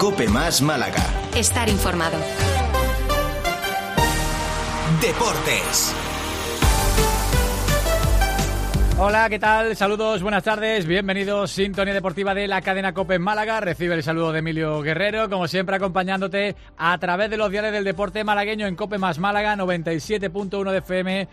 COPE Más Málaga. Estar informado. Deportes. Hola, ¿qué tal? Saludos, buenas tardes, bienvenidos. Sintonía deportiva de la cadena COPE en Málaga. Recibe el saludo de Emilio Guerrero, como siempre acompañándote a través de los diales del deporte malagueño en COPE Más Málaga, 97.1 de FM,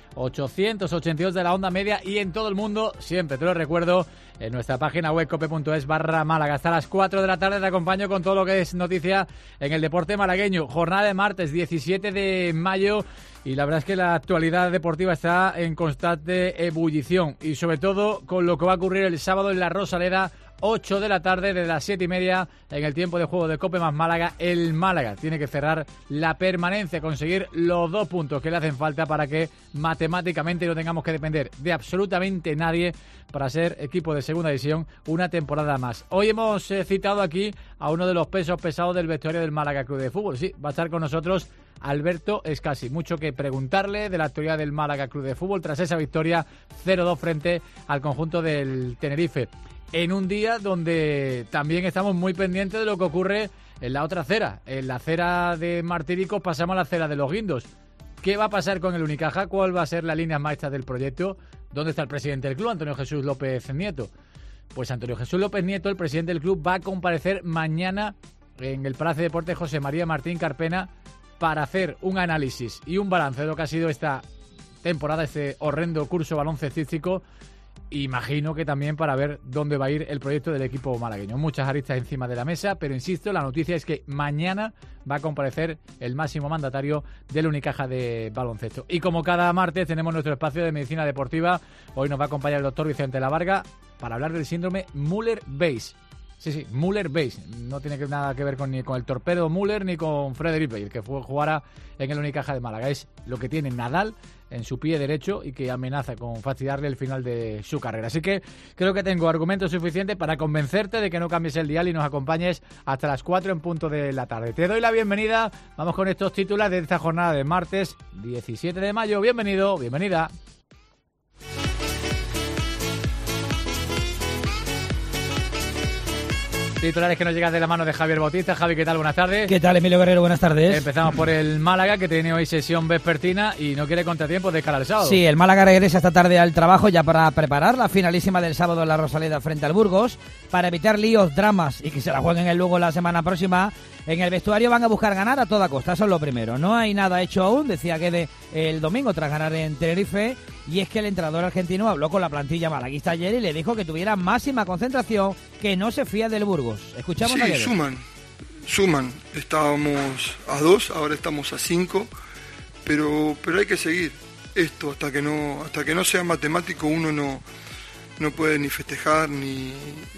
882 de la onda media y en todo el mundo, siempre te lo recuerdo, en nuestra página web cope.es/Málaga. Hasta las 4 de la tarde te acompaño con todo lo que es noticia en el deporte malagueño. Jornada de martes, 17 de mayo. Y la verdad es que la actualidad deportiva está en constante ebullición y sobre todo con lo que va a ocurrir el sábado en la Rosaleda, 8 de la tarde, desde las 7:30 en el tiempo de juego de COPE Más Málaga. El Málaga tiene que cerrar la permanencia, conseguir los 2 puntos que le hacen falta para que matemáticamente no tengamos que depender de absolutamente nadie para ser equipo de segunda división una temporada más. Hoy hemos citado aquí a uno de los pesos pesados del vestuario del Málaga Club de Fútbol. Sí, va a estar con nosotros Alberto Escasi. Mucho que preguntarle de la actualidad del Málaga Club de Fútbol tras esa victoria 0-2 frente al conjunto del Tenerife. En un día donde también estamos muy pendientes de lo que ocurre en la otra acera. En la acera de Martiricos pasamos a la acera de Los Guindos. ¿Qué va a pasar con el Unicaja? ¿Cuál va a ser la línea maestra del proyecto? ¿Dónde está el presidente del club, Antonio Jesús López Nieto? Pues Antonio Jesús López Nieto, el presidente del club, va a comparecer mañana en el Palacio de Deportes José María Martín Carpena para hacer un análisis y un balance de lo que ha sido esta temporada, este horrendo curso baloncestístico. Imagino que también para ver dónde va a ir el proyecto del equipo malagueño. Muchas aristas encima de la mesa, pero insisto, la noticia es que mañana va a comparecer el máximo mandatario del Unicaja de baloncesto. Y como cada martes tenemos nuestro espacio de medicina deportiva. Hoy nos va a acompañar el doctor Vicente Lavarga para hablar del síndrome Müller-Weiss. Sí, Müller-Weiss. No tiene nada que ver ni con el torpedo Müller ni con Frederic Weiss, el que jugara en el Unicaja de Málaga. Es lo que tiene Nadal en su pie derecho y que amenaza con fastidiarle el final de su carrera. Así que creo que tengo argumentos suficientes para convencerte de que no cambies el dial y nos acompañes hasta las 4 en punto de la tarde. Te doy la bienvenida. Vamos con estos titulares de esta jornada de martes 17 de mayo. Bienvenido, bienvenida. Titulares que nos llegan de la mano de Javier Bautista. Javi, ¿qué tal? Buenas tardes. ¿Qué tal, Emilio Guerrero? Buenas tardes. Empezamos por el Málaga, que tiene hoy sesión vespertina y no quiere contratiempos de cara al sábado. Sí, el Málaga regresa esta tarde al trabajo ya para preparar la finalísima del sábado en la Rosaleda frente al Burgos. Para evitar líos, dramas y que se la jueguen el Lugo la semana próxima, en el vestuario van a buscar ganar a toda costa. Eso es lo primero. No hay nada hecho aún, decía Guede el domingo tras ganar en Tenerife. Y es que el entrenador argentino habló con la plantilla malaguista ayer y le dijo que tuviera máxima concentración, que no se fía del Burgos. Escuchamos a Guede. Suman. Estábamos a 2, ahora estamos a 5, pero hay que seguir esto hasta que no sea matemático. Uno no puede ni festejar ni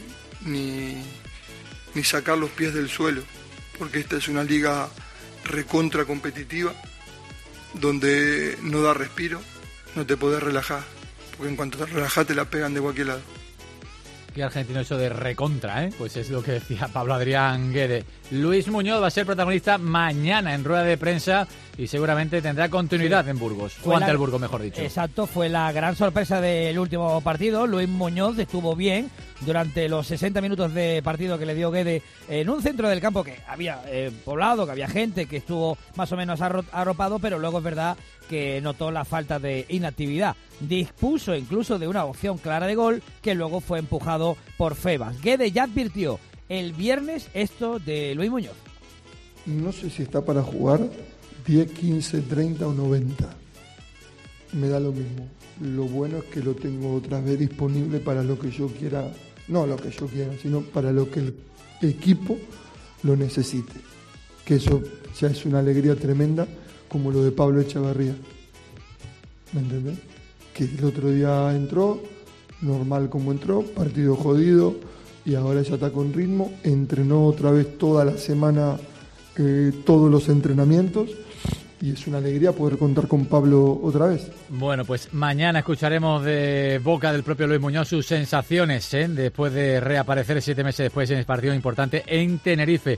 sacar los pies del suelo, porque esta es una liga recontra competitiva donde no da respiro. No te podés relajar, porque en cuanto te relajas te la pegan de cualquier lado. Qué argentino eso de recontra, ¿eh? Pues es lo que decía Pablo Adrián Guede. Luis Muñoz va a ser protagonista mañana en rueda de prensa y seguramente tendrá continuidad en Burgos. O ante el Burgos, mejor dicho. Exacto, fue la gran sorpresa del último partido. Luis Muñoz estuvo bien durante los 60 minutos de partido que le dio Guede en un centro del campo que había poblado, que había gente, que estuvo más o menos arropado, pero luego es verdad que notó la falta de inactividad. Dispuso incluso de una opción clara de gol que luego fue empujado por Febas. Guede ya advirtió el viernes esto de Luis Muñoz. No sé si está para jugar 10, 15, 30 o 90. Me da lo mismo. Lo bueno es que lo tengo otra vez disponible para lo que yo quiera. No lo que yo quiera, sino para lo que el equipo lo necesite. Que eso ya es una alegría tremenda, como lo de Pablo Echeverría. ¿Me entendés? Que el otro día entró, normal como entró, partido jodido, y ahora ya está con ritmo, entrenó otra vez toda la semana, todos los entrenamientos, y es una alegría poder contar con Pablo otra vez. Bueno, pues mañana escucharemos de boca del propio Luis Muñoz sus sensaciones, después de reaparecer 7 meses después en el partido importante en Tenerife.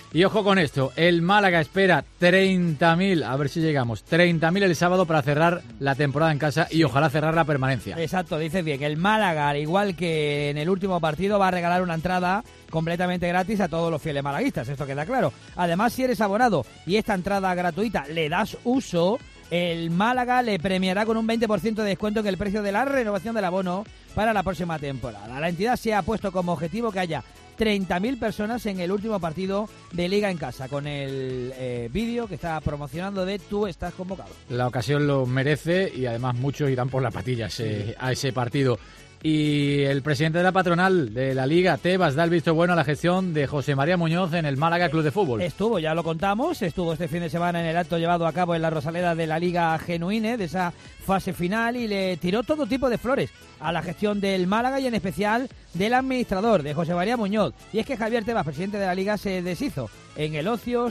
Y ojo con esto, el Málaga espera 30.000, a ver si llegamos, 30.000 el sábado para cerrar la temporada en casa y ojalá cerrar la permanencia. Exacto, dices bien, el Málaga, al igual que en el último partido, va a regalar una entrada completamente gratis a todos los fieles malaguistas, esto queda claro. Además, si eres abonado y esta entrada gratuita le das uso, el Málaga le premiará con un 20% de descuento en el precio de la renovación del abono para la próxima temporada. La entidad se ha puesto como objetivo que haya 30.000 personas en el último partido de Liga en casa, con el vídeo que está promocionando de Tú estás convocado. La ocasión lo merece y además muchos irán por las patillas a ese partido. Y el presidente de la patronal de la Liga, Tebas, da el visto bueno a la gestión de José María Muñoz en el Málaga Club de Fútbol. Estuvo, ya lo contamos, estuvo este fin de semana en el acto llevado a cabo en la Rosaleda de la Liga Genuine, de esa fase final, y le tiró todo tipo de flores a la gestión del Málaga y en especial del administrador, de José María Muñoz. Y es que Javier Tebas, presidente de la Liga, se deshizo en elogios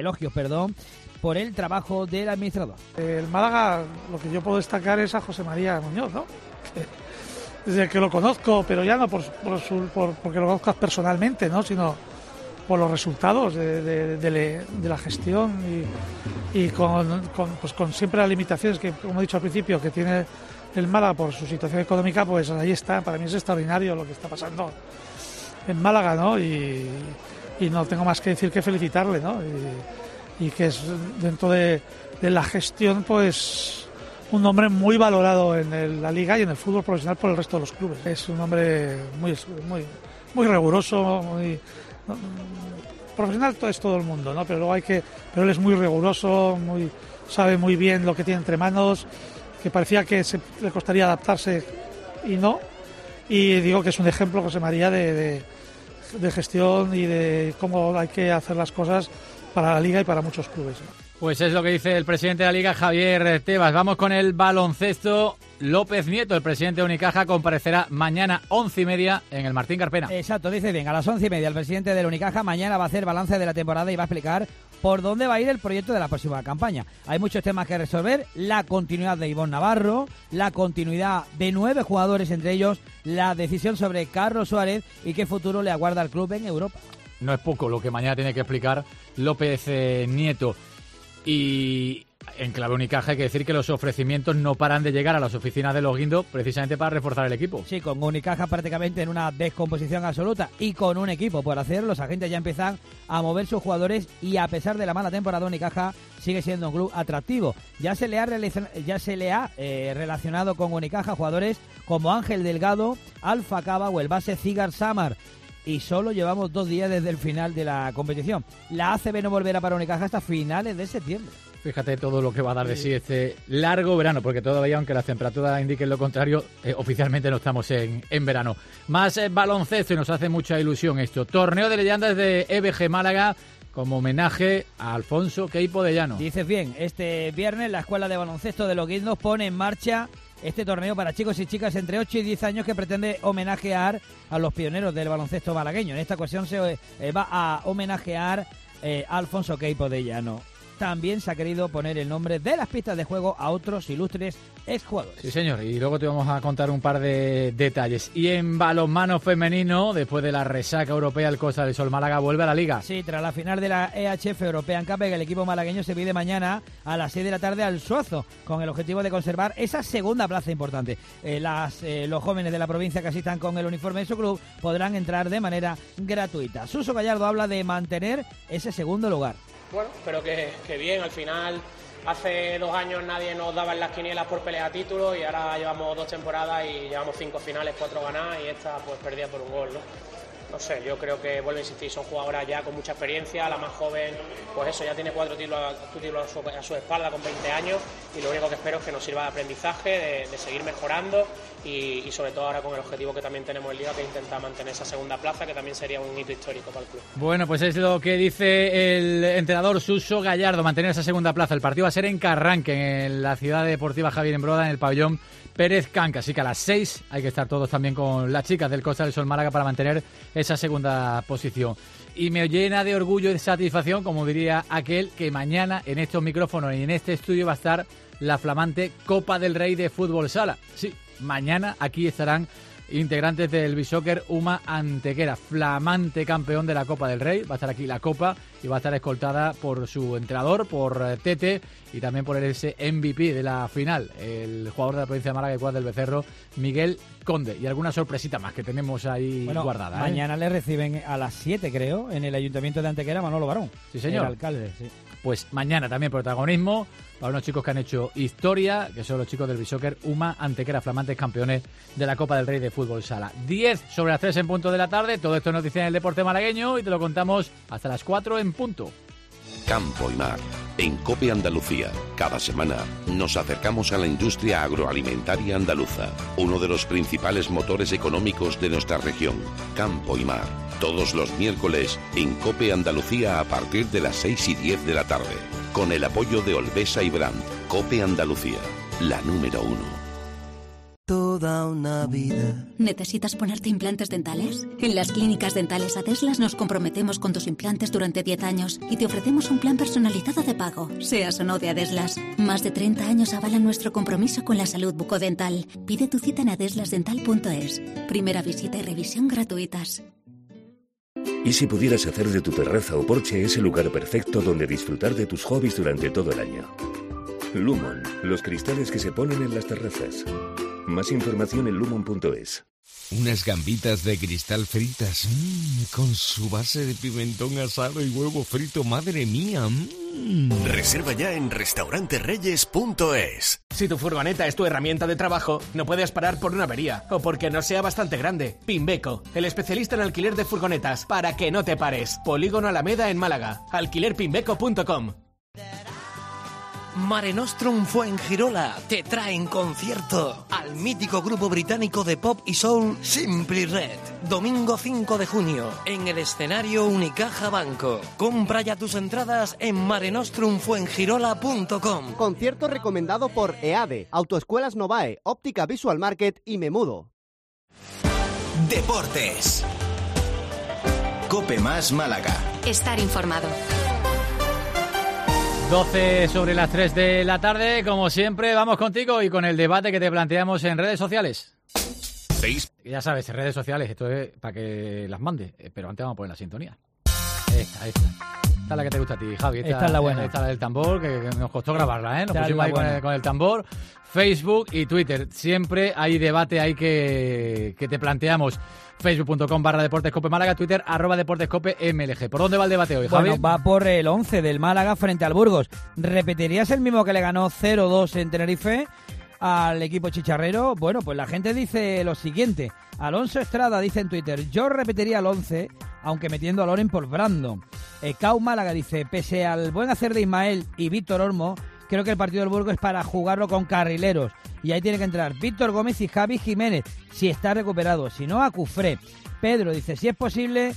por el trabajo del administrador. El Málaga, lo que yo puedo destacar es a José María Muñoz, ¿no? Desde que lo conozco, pero ya no porque lo conozcas personalmente, ¿no? Sino por los resultados de la gestión y con siempre las limitaciones que, como he dicho al principio, que tiene el Málaga por su situación económica, pues ahí está. Para mí es extraordinario lo que está pasando en Málaga, ¿no? Y no tengo más que decir que felicitarle, ¿no? Y que es dentro de la gestión, pues un hombre muy valorado en la Liga y en el fútbol profesional por el resto de los clubes. Es un hombre muy riguroso, profesional es todo el mundo, ¿no? Pero él es muy riguroso, sabe muy bien lo que tiene entre manos, que parecía que le costaría adaptarse y no. Y digo que es un ejemplo, José María, de gestión y de cómo hay que hacer las cosas para la Liga y para muchos clubes, ¿no? Pues es lo que dice el presidente de la Liga, Javier Tebas. Vamos con el baloncesto. López Nieto, el presidente de Unicaja, comparecerá mañana 11:30 en el Martín Carpena. Exacto, dice bien, a las 11:30 el presidente del Unicaja mañana va a hacer balance de la temporada y va a explicar por dónde va a ir el proyecto de la próxima campaña. Hay muchos temas que resolver, la continuidad de Ivonne Navarro, la continuidad de 9 jugadores, entre ellos la decisión sobre Carlos Suárez y qué futuro le aguarda al club en Europa. No es poco lo que mañana tiene que explicar López Nieto. Y en clave Unicaja hay que decir que los ofrecimientos no paran de llegar a las oficinas de Los Guindos precisamente para reforzar el equipo. Sí, con Unicaja prácticamente en una descomposición absoluta y con un equipo por hacer, los agentes ya empiezan a mover sus jugadores y a pesar de la mala temporada, Unicaja sigue siendo un club atractivo. Ya se le ha relacionado con Unicaja jugadores como Ángel Delgado, Alfa Cava o el base Cigar Samar. Y solo llevamos 2 días desde el final de la competición. La ACB no volverá para Unicaja hasta finales de septiembre. Fíjate todo lo que va a dar de sí este largo verano, porque todavía, aunque las temperaturas indiquen lo contrario, oficialmente no estamos en verano. Más baloncesto y nos hace mucha ilusión esto. Torneo de leyendas de EBG Málaga como homenaje a Alfonso Queipo de Llano. Dices bien, este viernes la Escuela de Baloncesto de Los Guindos pone en marcha este torneo para chicos y chicas entre 8 y 10 años que pretende homenajear a los pioneros del baloncesto malagueño. En esta ocasión se va a homenajear a Alfonso Queipo de Llano. También se ha querido poner el nombre de las pistas de juego a otros ilustres exjugadores. Sí, señor, y luego te vamos a contar un par de detalles. Y en balonmano femenino, después de la resaca europea, el Costa del Sol Málaga vuelve a la Liga. Sí, tras la final de la EHF European Cup, el equipo malagueño se pide mañana a las 6 de la tarde al Suazo, con el objetivo de conservar esa segunda plaza importante. Los jóvenes de la provincia que asistan con el uniforme de su club podrán entrar de manera gratuita. Suso Gallardo habla de mantener ese segundo lugar. Bueno, pero que bien, al final hace 2 años nadie nos daba en las quinielas por pelea a títulos y ahora llevamos 2 temporadas y llevamos 5 finales, 4 ganadas y esta pues perdida por un gol, ¿no? No sé, yo creo que, vuelvo a insistir, son jugadoras ya con mucha experiencia, la más joven, pues eso, ya tiene 4 títulos a su espalda con 20 años y lo único que espero es que nos sirva de aprendizaje, de seguir mejorando y sobre todo ahora con el objetivo que también tenemos en Liga, que es intentar mantener esa segunda plaza, que también sería un hito histórico para el club. Bueno, pues es lo que dice el entrenador Suso Gallardo, mantener esa segunda plaza. El partido va a ser en Carranque, en la ciudad deportiva Javier Embroda, en el pabellón Pérez Canca, así que a las 6 hay que estar todos también con las chicas del Costa del Sol Málaga para mantener esa segunda posición. Y me llena de orgullo y de satisfacción, como diría aquel, que mañana en estos micrófonos y en este estudio va a estar la flamante Copa del Rey de Fútbol Sala. Sí, mañana aquí estarán integrantes del Bishoker Uma Antequera, flamante campeón de la Copa del Rey. Va a estar aquí la Copa y va a estar escoltada por su entrenador, por Tete, y también por ese MVP de la final, el jugador de la provincia de Málaga y Cuadra del Becerro, Miguel Conde. Y alguna sorpresita más que tenemos ahí guardada. Mañana le reciben a las 7, creo, en el Ayuntamiento de Antequera, Manolo Barón. Sí, señor. El alcalde, sí. Pues mañana también protagonismo para unos chicos que han hecho historia, que son los chicos del Bishoker Uma Antequera, flamantes campeones de la Copa del Rey de Fútbol Sala. 10 sobre las 3 en punto de la tarde. Todo esto es noticia en el deporte malagueño y te lo contamos hasta las 4 en punto. Campo y Mar, en COPE Andalucía. Cada semana nos acercamos a la industria agroalimentaria andaluza, uno de los principales motores económicos de nuestra región. Campo y Mar, todos los miércoles en COPE Andalucía a partir de las 6:10 de la tarde, con el apoyo de Olvesa y Brandt. COPE Andalucía, la número 1. Toda una vida. ¿Necesitas ponerte implantes dentales? En las clínicas dentales Adeslas nos comprometemos con tus implantes durante 10 años y te ofrecemos un plan personalizado de pago, seas o no de Adeslas. Más de 30 años avalan nuestro compromiso con la salud bucodental. Pide tu cita en adeslasdental.es. Primera visita y revisión gratuitas. ¿Y si pudieras hacer de tu terraza o porche ese lugar perfecto donde disfrutar de tus hobbies durante todo el año? Lumon, los cristales que se ponen en las terrazas. Más información en lumon.es. Unas gambitas de cristal fritas, con su base de pimentón asado y huevo frito, madre mía. Reserva ya en restauranterreyes.es. Si tu furgoneta es tu herramienta de trabajo, no puedes parar por una avería o porque no sea bastante grande. Pimbeco, el especialista en alquiler de furgonetas, para que no te pares. Polígono Alameda en Málaga. alquilerpimbeco.com. Mare Nostrum Fuengirola te trae en concierto al mítico grupo británico de pop y soul Simply Red. Domingo 5 de junio en el escenario Unicaja Banco. Compra ya tus entradas en marenostrumfuengirola.com. Concierto recomendado por EADE, Autoescuelas Novae, Óptica Visual Market y Memudo. Deportes. COPE más Málaga. Estar informado. 12 sobre las 3 de la tarde, como siempre, vamos contigo y con el debate que te planteamos en redes sociales. Ya sabes, en redes sociales, esto es para que las mande, pero antes vamos a poner la sintonía. Esta es la que te gusta a ti, Javi. Esta es la buena. Esta es la del tambor, que nos costó grabarla, ¿eh? Nos pusimos ahí con el tambor. Facebook y Twitter. Siempre hay debate ahí que te planteamos. Facebook.com/Deportes Cope Málaga, Twitter @Deportes Cope MLG. ¿Por dónde va el debate hoy, Javi? Bueno, va por el 11 del Málaga frente al Burgos. ¿Repetirías el mismo que le ganó 0-2 en Tenerife al equipo chicharrero? Bueno, pues la gente dice lo siguiente. Alonso Estrada dice en Twitter: yo repetiría el 11, aunque metiendo a Loren por Brandon. Cau Málaga dice: pese al buen hacer de Ismael y Víctor Olmo, creo que el partido del Burgos es para jugarlo con carrileros. Y ahí tiene que entrar Víctor Gómez y Javi Jiménez, si está recuperado. Si no, a Cufré. Pedro dice: si es posible,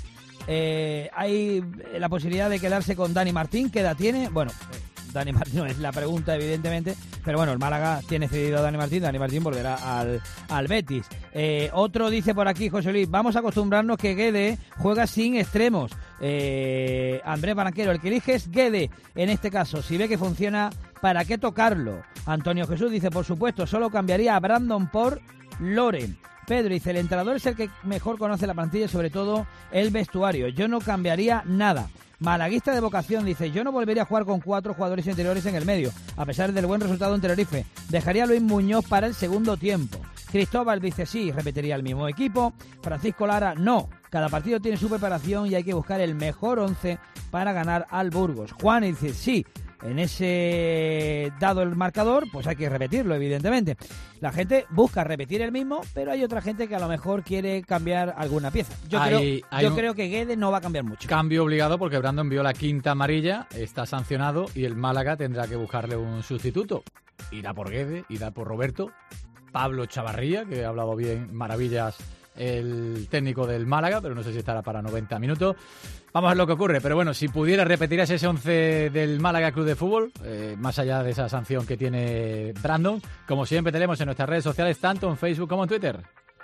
hay la posibilidad de quedarse con Dani Martín. ¿Qué edad tiene? Bueno, Dani Martín no es la pregunta, evidentemente. Pero bueno, el Málaga tiene cedido a Dani Martín. Dani Martín volverá al Betis. Otro dice por aquí, José Luis: vamos a acostumbrarnos que Guede juega sin extremos. Andrés Barranquero: el que elige es Guede. En este caso, si ve que funciona, ¿para qué tocarlo? Antonio Jesús dice: por supuesto, solo cambiaría a Brandon por Loren. Pedro dice: el entrenador es el que mejor conoce la plantilla y sobre todo el vestuario. Yo no cambiaría nada. Malaguista de vocación dice: yo no volvería a jugar con 4 jugadores interiores en el medio, a pesar del buen resultado en Tenerife. Dejaría a Luis Muñoz para el segundo tiempo. Cristóbal dice: sí, repetiría el mismo equipo. Francisco Lara: no. Cada partido tiene su preparación y hay que buscar el mejor 11 para ganar al Burgos. Juan dice: sí. En ese dado el marcador, pues hay que repetirlo, evidentemente. La gente busca repetir el mismo, pero hay otra gente que a lo mejor quiere cambiar alguna pieza. Yo creo que Guede no va a cambiar mucho. Cambio obligado porque Brandon vio la quinta amarilla, está sancionado y el Málaga tendrá que buscarle un sustituto. Irá por Guede, irá por Roberto, Pablo Chavarría, que ha hablado bien maravillas el técnico del Málaga, pero no sé si estará para 90 minutos. Vamos a ver lo que ocurre, pero bueno, si pudiera repetirás ese 11 del Málaga Club de Fútbol, más allá de esa sanción que tiene Brandon, como siempre tenemos en nuestras redes sociales, tanto en Facebook como en Twitter.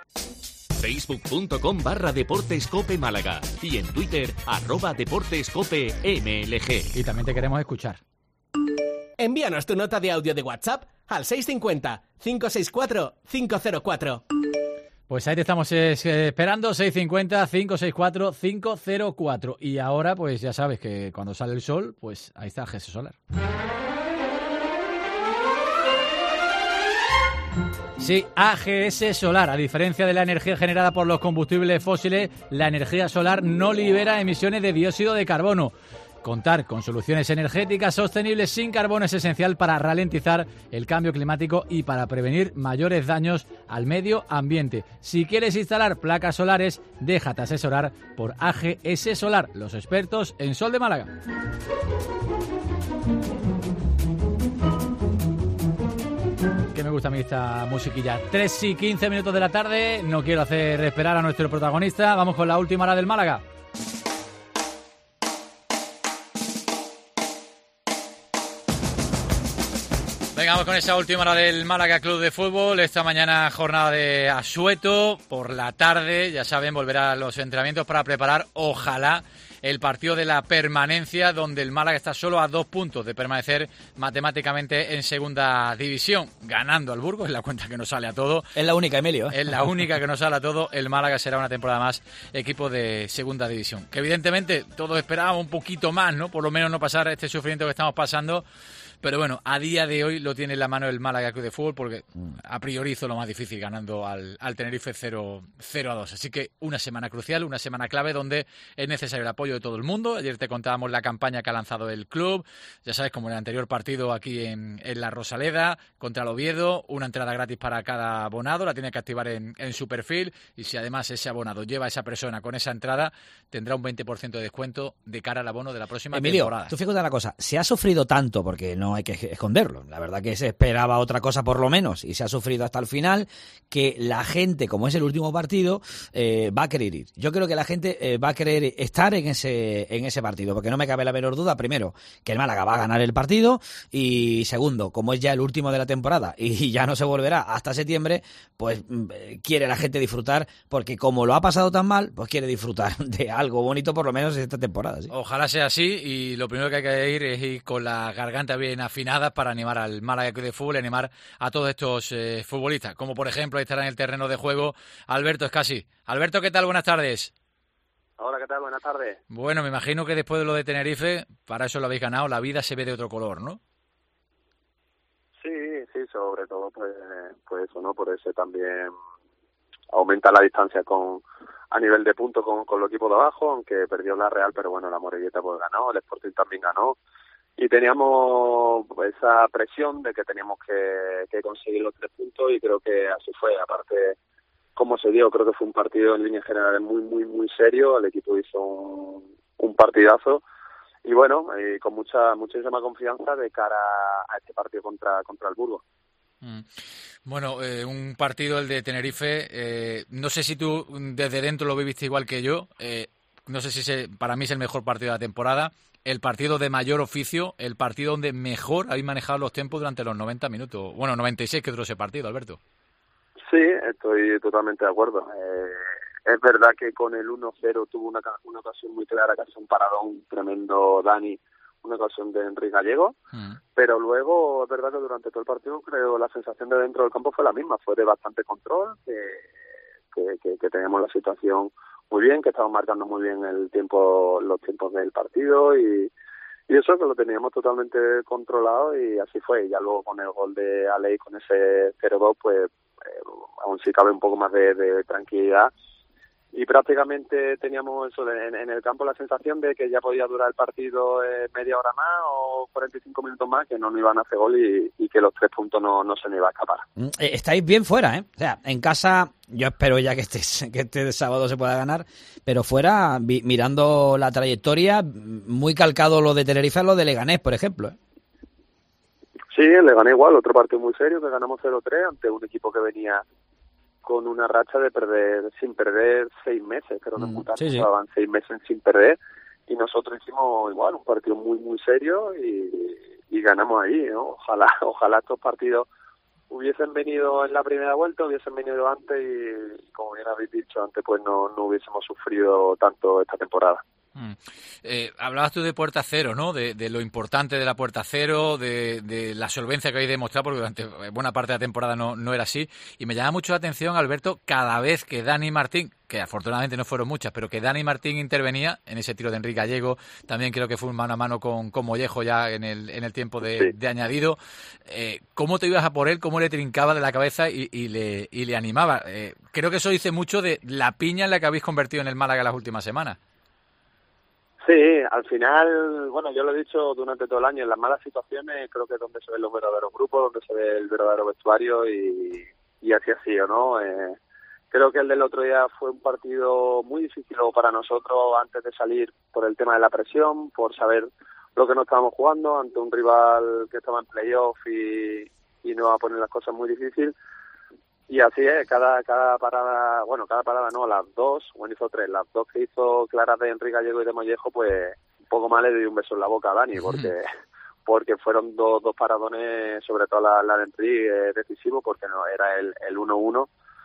Facebook.com/Deportes Cope Málaga y en Twitter @Deportes Cope MLG. Y también te queremos escuchar. Envíanos tu nota de audio de WhatsApp al 650 564 504. Pues ahí te estamos esperando, 650-564-504. Y ahora, pues ya sabes que cuando sale el sol, pues ahí está AGS Solar. Sí, AGS Solar. A diferencia de la energía generada por los combustibles fósiles, la energía solar no libera emisiones de dióxido de carbono. Contar con soluciones energéticas sostenibles sin carbono es esencial para ralentizar el cambio climático y para prevenir mayores daños al medio ambiente. Si quieres instalar placas solares, déjate asesorar por AGS Solar, los expertos en sol de Málaga. Que me gusta a mí esta musiquilla. 3:15 de la tarde. No quiero hacer esperar a nuestro protagonista. Vamos con la última hora del Málaga. Venga, vamos con esa última hora del Málaga Club de Fútbol. Esta mañana jornada de asueto. Por la tarde, ya saben, volverá a los entrenamientos para preparar, ojalá, el partido de la permanencia, donde el Málaga está solo a 2 puntos de permanecer matemáticamente en segunda división. Ganando al Burgos, es la cuenta que nos sale a todo. Es la única, Emilio. Es la única que nos sale a todo. El Málaga será una temporada más equipo de segunda división. Que evidentemente todos esperábamos un poquito más, ¿no? Por lo menos no pasar este sufrimiento que estamos pasando. Pero bueno, a día de hoy lo tiene en la mano el Málaga Club de Fútbol, porque a priori hizo lo más difícil ganando al Tenerife 0-2. Así que una semana crucial, una semana clave donde es necesario el apoyo de todo el mundo. Ayer te contábamos la campaña que ha lanzado el club. Ya sabes, como en el anterior partido aquí en la Rosaleda contra el Oviedo, una entrada gratis para cada abonado, la tiene que activar en su perfil. Y si además ese abonado lleva a esa persona con esa entrada, tendrá un 20% de descuento de cara al abono de la próxima temporada. Tú fíjate una cosa, se ha sufrido tanto, porque no hay que esconderlo, la verdad que se esperaba otra cosa por lo menos y se ha sufrido hasta el final, que la gente, como es el último partido, va a querer ir. Yo creo que la gente va a querer estar en ese partido, porque no me cabe la menor duda, primero, que el Málaga va a ganar el partido, y segundo, como es ya el último de la temporada y ya no se volverá hasta septiembre, pues quiere la gente disfrutar, porque como lo ha pasado tan mal, pues quiere disfrutar de algo bonito por lo menos esta temporada. ¿Sí? Ojalá sea así, y lo primero que hay que ir es ir con la garganta bien afinada para animar al Málaga Club de Fútbol y animar a todos estos futbolistas, como por ejemplo ahí estará en el terreno de juego Alberto Escasi. Alberto, ¿qué tal? Buenas tardes. Hola, ¿qué tal? Buenas tardes. Bueno, me imagino que después de lo de Tenerife, para eso lo habéis ganado, la vida se ve de otro color, ¿no? Sí, sobre todo pues eso, ¿no? Por eso también aumenta la distancia a nivel de puntos con los equipos de abajo, aunque perdió la Real, pero bueno, la Morelleta pues ganó, el Sporting también ganó. Y teníamos esa presión de que teníamos que conseguir los 3 puntos, y creo que así fue. Aparte, como se dio, creo que fue un partido en líneas generales muy, muy, muy serio. El equipo hizo un partidazo y bueno, con muchísima confianza de cara a este partido contra el Burgos. Bueno, un partido, el de Tenerife, no sé si tú desde dentro lo viviste igual que yo, no sé si para mí es el mejor partido de la temporada. El partido de mayor oficio, el partido donde mejor habéis manejado los tiempos durante los 90 minutos. Bueno, 96 que duró ese partido, Alberto. Sí, estoy totalmente de acuerdo. Es verdad que con el 1-0 tuvo una ocasión muy clara, que hace un paradón tremendo Dani, una ocasión de Enrique Gallego, pero luego es verdad que durante todo el partido creo la sensación de dentro del campo fue la misma, fue de bastante control, que teníamos la situación muy bien, que estábamos marcando muy bien los tiempos del partido, y eso que lo teníamos totalmente controlado, y así fue. Y ya luego con el gol de Alei, con ese 0-2, pues aún sí cabe un poco más de tranquilidad, y prácticamente teníamos eso en el campo, la sensación de que ya podía durar el partido media hora más o 45 minutos más, que no nos iban a hacer gol y que los 3 puntos no se nos iban a escapar. Estáis bien fuera, ¿eh? O sea, en casa yo espero ya que este sábado se pueda ganar, pero fuera, mirando la trayectoria, muy calcado lo de Tenerife a lo de Leganés, por ejemplo, ¿eh? Sí, le gané igual, otro partido muy serio, que ganamos 0-3 ante un equipo que venía con una racha de sin perder 6 meses, creo que estaban 6 meses sin perder, y nosotros hicimos igual un partido muy muy serio y ganamos ahí, ¿no? Ojalá estos partidos hubiesen venido en la primera vuelta, hubiesen venido antes, y como bien habéis dicho antes, pues no hubiésemos sufrido tanto esta temporada. Hablabas tú de puerta cero, ¿no? De lo importante de la puerta cero, de la solvencia que habéis demostrado, porque durante buena parte de la temporada no era así. Y me llama mucho la atención, Alberto, cada vez que Dani Martín, que afortunadamente no fueron muchas, pero que Dani Martín intervenía en ese tiro de Enrique Gallego, también creo que fue un mano a mano con Mollejo ya en el tiempo de añadido. ¿Cómo te ibas a por él? ¿Cómo le trincaba de la cabeza y le animaba? Creo que eso dice mucho de la piña en la que habéis convertido en el Málaga las últimas semanas. Sí, al final, bueno, yo lo he dicho durante todo el año, en las malas situaciones creo que es donde se ven los verdaderos grupos, donde se ve el verdadero vestuario y así ha sido, ¿no? Creo que el del otro día fue un partido muy difícil para nosotros antes de salir por el tema de la presión, por saber lo que nos estábamos jugando ante un rival que estaba en playoff y nos va a poner las cosas muy difíciles. Y así es, cada parada no, las dos, bueno, hizo tres, las dos que hizo claras de Enrique Gallego y de Mollejo, pues un poco más le di un beso en la boca a Dani, porque fueron dos paradones, sobre todo la de Enrique, decisivo, porque no era el 1-1,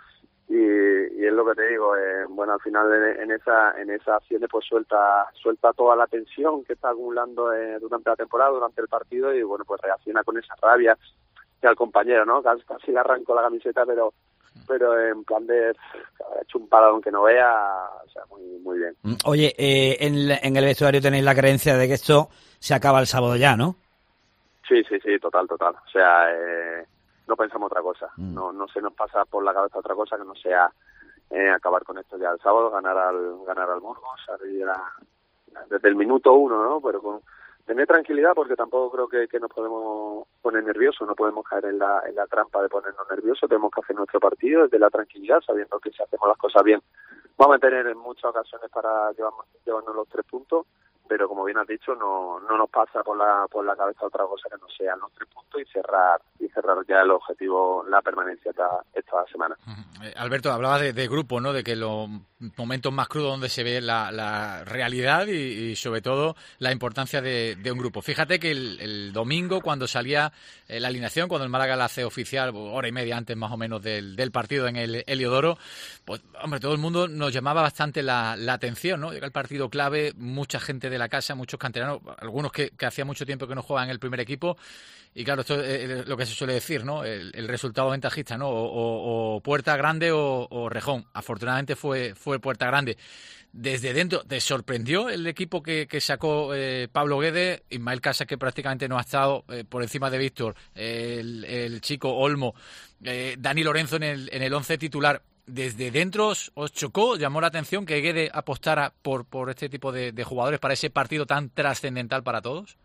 y es lo que te digo, bueno, al final en esa acción pues suelta toda la tensión que está acumulando durante la temporada, durante el partido, y bueno, pues reacciona con esa rabia al compañero, ¿no? Casi le arrancó la camiseta, pero en plan de ha hecho un paradón que no vea, o sea, muy bien. Oye, en el vestuario tenéis la creencia de que esto se acaba el sábado ya, ¿no? Sí, total. O sea, no pensamos otra cosa. No se nos pasa por la cabeza otra cosa que no sea acabar con esto ya el sábado, ganar al Burgos, desde el minuto 1, ¿no? Pero con tener tranquilidad, porque tampoco creo que nos podemos poner nerviosos, no podemos caer en la trampa de ponernos nerviosos, tenemos que hacer nuestro partido desde la tranquilidad, sabiendo que si hacemos las cosas bien vamos a tener en muchas ocasiones para llevarnos los 3 puntos, pero como bien has dicho, no nos pasa por la cabeza otra cosa que no sean los 3 puntos y cerrar ya el objetivo, la permanencia esta semana. Alberto, hablabas de grupo, ¿no? De que los momentos más crudos donde se ve la realidad y sobre todo la importancia de un grupo. Fíjate que el domingo, cuando salía la alineación, cuando el Málaga la hace oficial, hora y media antes más o menos del partido en el Heliodoro, pues hombre, todo el mundo nos llamaba bastante la atención, ¿no? Llega el partido clave, mucha gente de la casa, muchos canteranos, algunos que hacía mucho tiempo que no jugaban en el primer equipo. Y claro, esto es lo que se suele decir, ¿no? El resultado ventajista, ¿no? O Puerta Grande o Rejón. Afortunadamente fue Puerta Grande. Desde dentro, ¿te sorprendió el equipo que sacó Pablo Guedes? Ismael Casas, que prácticamente no ha estado por encima de Víctor, el chico Olmo, Dani Lorenzo en el 11 titular. ¿Desde dentro os chocó, llamó la atención que Guedes apostara por este tipo de jugadores para ese partido tan trascendental para todos?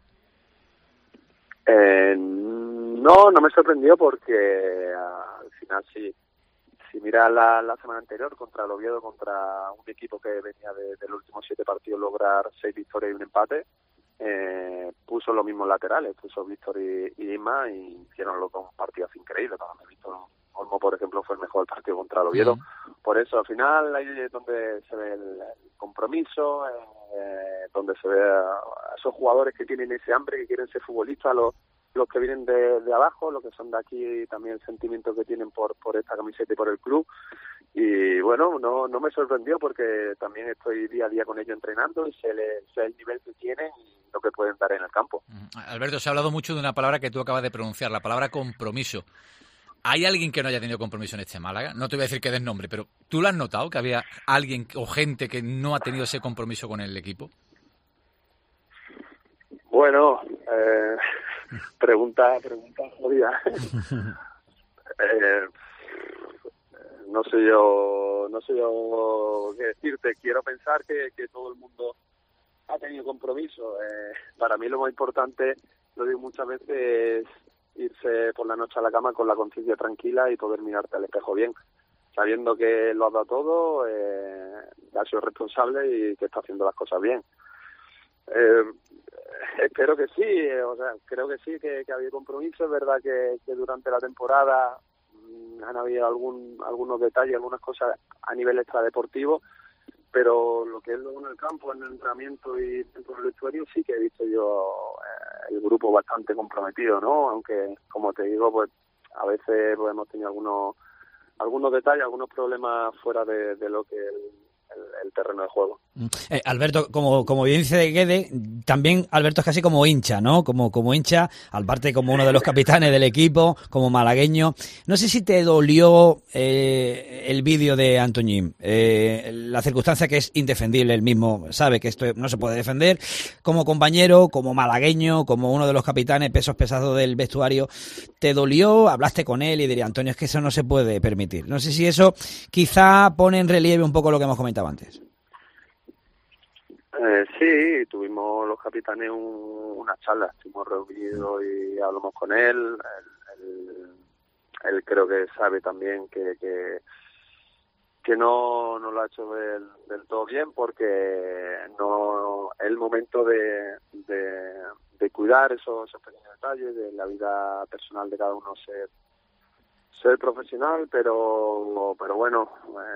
No me sorprendió porque al final si miras la semana anterior contra el Oviedo, contra un equipo que venía de los últimos 7 partidos lograr 6 victorias y un empate, puso los mismos laterales, puso Víctor y Isma, y hicieron los dos partidos increíbles. Para mí Víctor Olmo, por ejemplo, fue el mejor partido contra el Oviedo. Por eso al final ahí es donde se ve el compromiso, donde se ve a esos jugadores que tienen ese hambre, que quieren ser futbolistas, los que vienen de abajo, los que son de aquí, también el sentimiento que tienen por esta camiseta y por el club. Y bueno, no me sorprendió porque también estoy día a día con ellos entrenando y sé el nivel que tienen y lo que pueden dar en el campo. Alberto, se ha hablado mucho de una palabra que tú acabas de pronunciar, la palabra compromiso. ¿Hay alguien que no haya tenido compromiso en este Málaga? No te voy a decir que des nombre, pero ¿tú lo has notado, que había alguien o gente que no ha tenido ese compromiso con el equipo? Bueno, pregunta jodida. No sé yo qué decirte. Quiero pensar que todo el mundo ha tenido compromiso. Para mí lo más importante, lo digo muchas veces, es irse por la noche a la cama con la conciencia tranquila y poder mirarte al espejo bien, sabiendo que lo has dado todo, has sido responsable y que estás haciendo las cosas bien. Espero que sí, o sea, creo que sí, que ha habido compromiso. Es verdad que durante la temporada han habido algunos detalles, algunas cosas a nivel extradeportivo, pero lo que es luego en el campo, en el entrenamiento y dentro del vestuario, sí que he visto yo el grupo bastante comprometido, ¿no? Aunque, como te digo, pues a veces pues, hemos tenido algunos detalles, algunos problemas fuera de lo que el terreno de juego. Alberto, como bien dice Guede, también Alberto es casi como hincha, ¿no? Como hincha, aparte como uno de los capitanes del equipo, como malagueño. No sé si te dolió el vídeo de Antoñín, la circunstancia que es indefendible, él mismo sabe que esto no se puede defender. Como compañero, como malagueño, como uno de los capitanes pesos pesados del vestuario, ¿te dolió? ¿Hablaste con él y diría, Antonio, es que eso no se puede permitir? No sé si eso quizá pone en relieve un poco lo que hemos comentado antes. Sí, tuvimos los capitanes una charla, estuvimos reunidos y hablamos con él. Él creo que sabe también que no lo ha hecho del todo bien, porque no el momento de cuidar esos pequeños detalles de la vida personal de cada uno, ser profesional, pero bueno,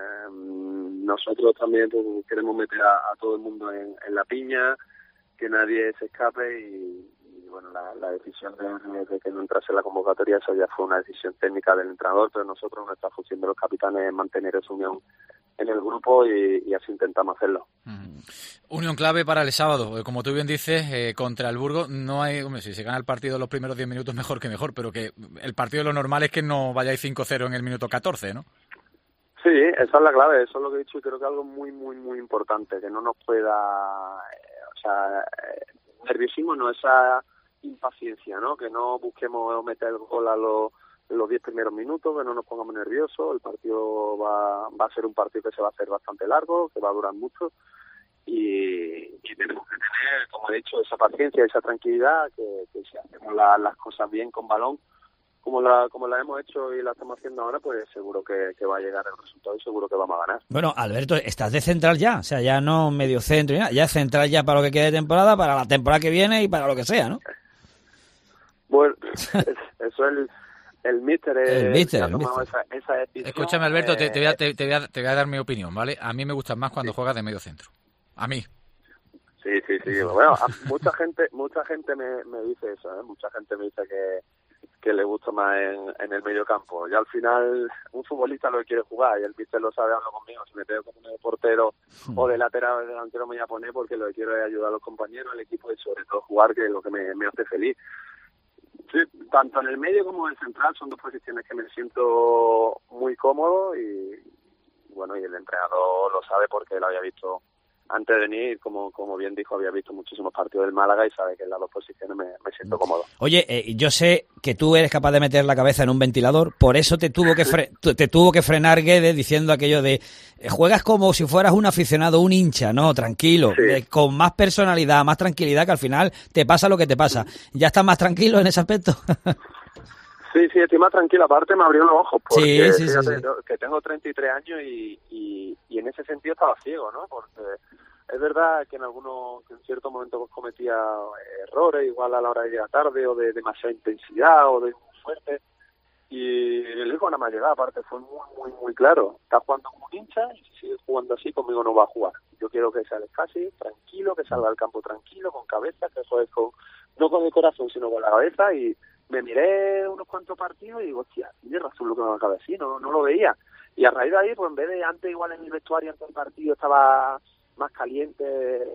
nosotros también pues, queremos meter a todo el mundo en la piña, que nadie se escape y bueno, la decisión de que no entrase en la convocatoria, eso ya fue una decisión técnica del entrenador, pero nosotros, nuestra función de los capitanes es mantener esa unión en el grupo y así intentamos hacerlo. Unión clave para el sábado, como tú bien dices, contra el Burgos. No hay, hombre, si se gana el partido los primeros 10 minutos mejor que mejor, pero que el partido lo normal es que no vayáis 5-0 en el minuto 14, ¿no? Sí, esa es la clave, eso es lo que he dicho y creo que es algo muy, muy, muy importante, que no nos pueda, nerviosismo, no, esa impaciencia, ¿no? Que no busquemos meter el gol a los 10 primeros minutos, que no nos pongamos nerviosos. El partido va a ser un partido que se va a hacer bastante largo, que va a durar mucho y tenemos que tener, como he dicho, esa paciencia, esa tranquilidad, que si hacemos las cosas bien con balón, como la hemos hecho y la estamos haciendo ahora, pues seguro que va a llegar el resultado y seguro que vamos a ganar. Bueno, Alberto, estás de central ya, o sea, ya no medio centro, ya central ya para lo que quede de temporada, para la temporada que viene y para lo que sea, ¿no? Bueno, eso es el míster ha tomado esa decisión. Escúchame, Alberto, te voy a dar mi opinión, ¿vale? A mí me gusta más cuando juegas de medio centro. A mí. Sí. Bueno, mucha gente me dice eso, ¿eh? Mucha gente me dice que le gusta más en el medio campo. Y al final, un futbolista lo que quiere jugar, y el míster lo sabe, habla conmigo. Si me tengo como de portero o de lateral o de delantero, me voy a poner porque lo que quiero es ayudar a los compañeros, al equipo y sobre todo jugar, que es lo que me hace feliz. Sí, tanto en el medio como en el central son dos posiciones que me siento muy cómodo y bueno, y el entrenador lo sabe porque lo había visto antes de venir, como bien dijo, había visto muchísimos partidos del Málaga y sabe que en las dos posiciones me siento cómodo. Oye, yo sé que tú eres capaz de meter la cabeza en un ventilador, por eso te tuvo que frenar Guede diciendo aquello de juegas como si fueras un aficionado, un hincha, ¿no? Tranquilo, sí. Con más personalidad, más tranquilidad, que al final te pasa lo que te pasa. ¿Ya estás más tranquilo en ese aspecto? Sí, estoy más tranquilo. Aparte me abrió los ojos porque sí. que tengo 33 años y en ese sentido estaba ciego, ¿no? Porque es verdad que en cierto momento cometía errores, igual a la hora de llegar tarde o de demasiada intensidad o de muy fuerte. Y el hijo nada más llegar, aparte fue muy, muy, muy claro. Está jugando como un hincha y si sigue jugando así conmigo no va a jugar. Yo quiero que sea casi tranquilo, que salga al campo tranquilo, con cabeza, que juegue no con el corazón, sino con la cabeza. Y me miré unos cuantos partidos y digo, hostia, tiene razón lo que me acaba de decir, no lo veía. Y a raíz de ahí, pues en vez de antes igual en el vestuario, antes del partido estaba más caliente,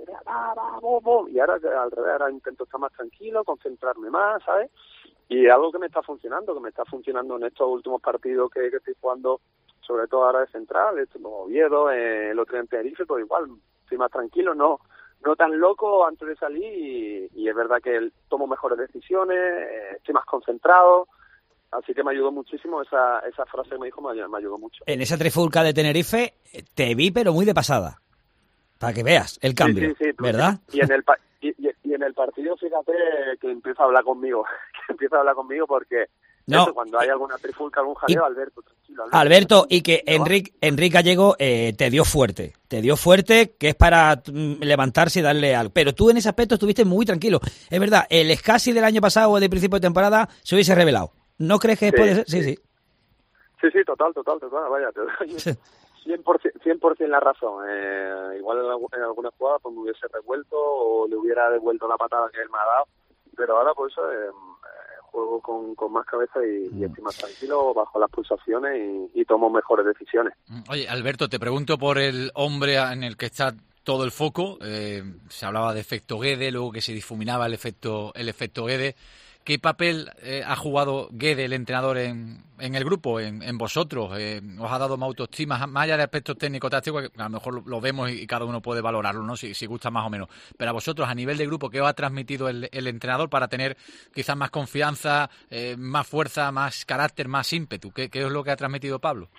y ahora al revés, ahora intento estar más tranquilo, concentrarme más, ¿sabes? Y algo que me está funcionando en estos últimos partidos que estoy jugando, sobre todo ahora de central, como Oviedo, el otro día en Tenerife, pues igual estoy más tranquilo, no tan loco antes de salir y es verdad que tomo mejores decisiones, estoy más concentrado, así que me ayudó muchísimo esa frase que me dijo, me ayudó mucho. En esa trifulca de Tenerife te vi pero muy de pasada, para que veas el cambio, sí, ¿verdad? Y en el partido, fíjate que empieza a hablar conmigo, porque no, eso, cuando hay alguna trifulca, algún jaleo, Alberto, tranquilo. Alberto, y que Enrique Gallego te dio fuerte, que es para levantarse y darle algo. Pero tú en ese aspecto estuviste muy tranquilo. Es verdad, el Escasi del año pasado o de principio de temporada se hubiese revelado. ¿No crees que después de ser? Sí, total, vaya, te doy 100% la razón. Igual en alguna jugada pues me hubiese revuelto o le hubiera devuelto la patada que él me ha dado, pero ahora pues juego con más cabeza y estoy más tranquilo, bajo las pulsaciones y tomo mejores decisiones. Oye, Alberto, te pregunto por el hombre en el que está todo el foco. Se hablaba de efecto Guede, luego que se difuminaba el efecto Guede. ¿Qué papel ha jugado Guede, el entrenador, en el grupo, en vosotros? ¿Os ha dado más autoestima, más allá de aspectos técnico-tácticos, que a lo mejor lo vemos y cada uno puede valorarlo, ¿no? Si gusta más o menos? Pero a vosotros, a nivel de grupo, ¿qué os ha transmitido el entrenador para tener quizás más confianza, más fuerza, más carácter, más ímpetu? ¿Qué es lo que ha transmitido Pablo?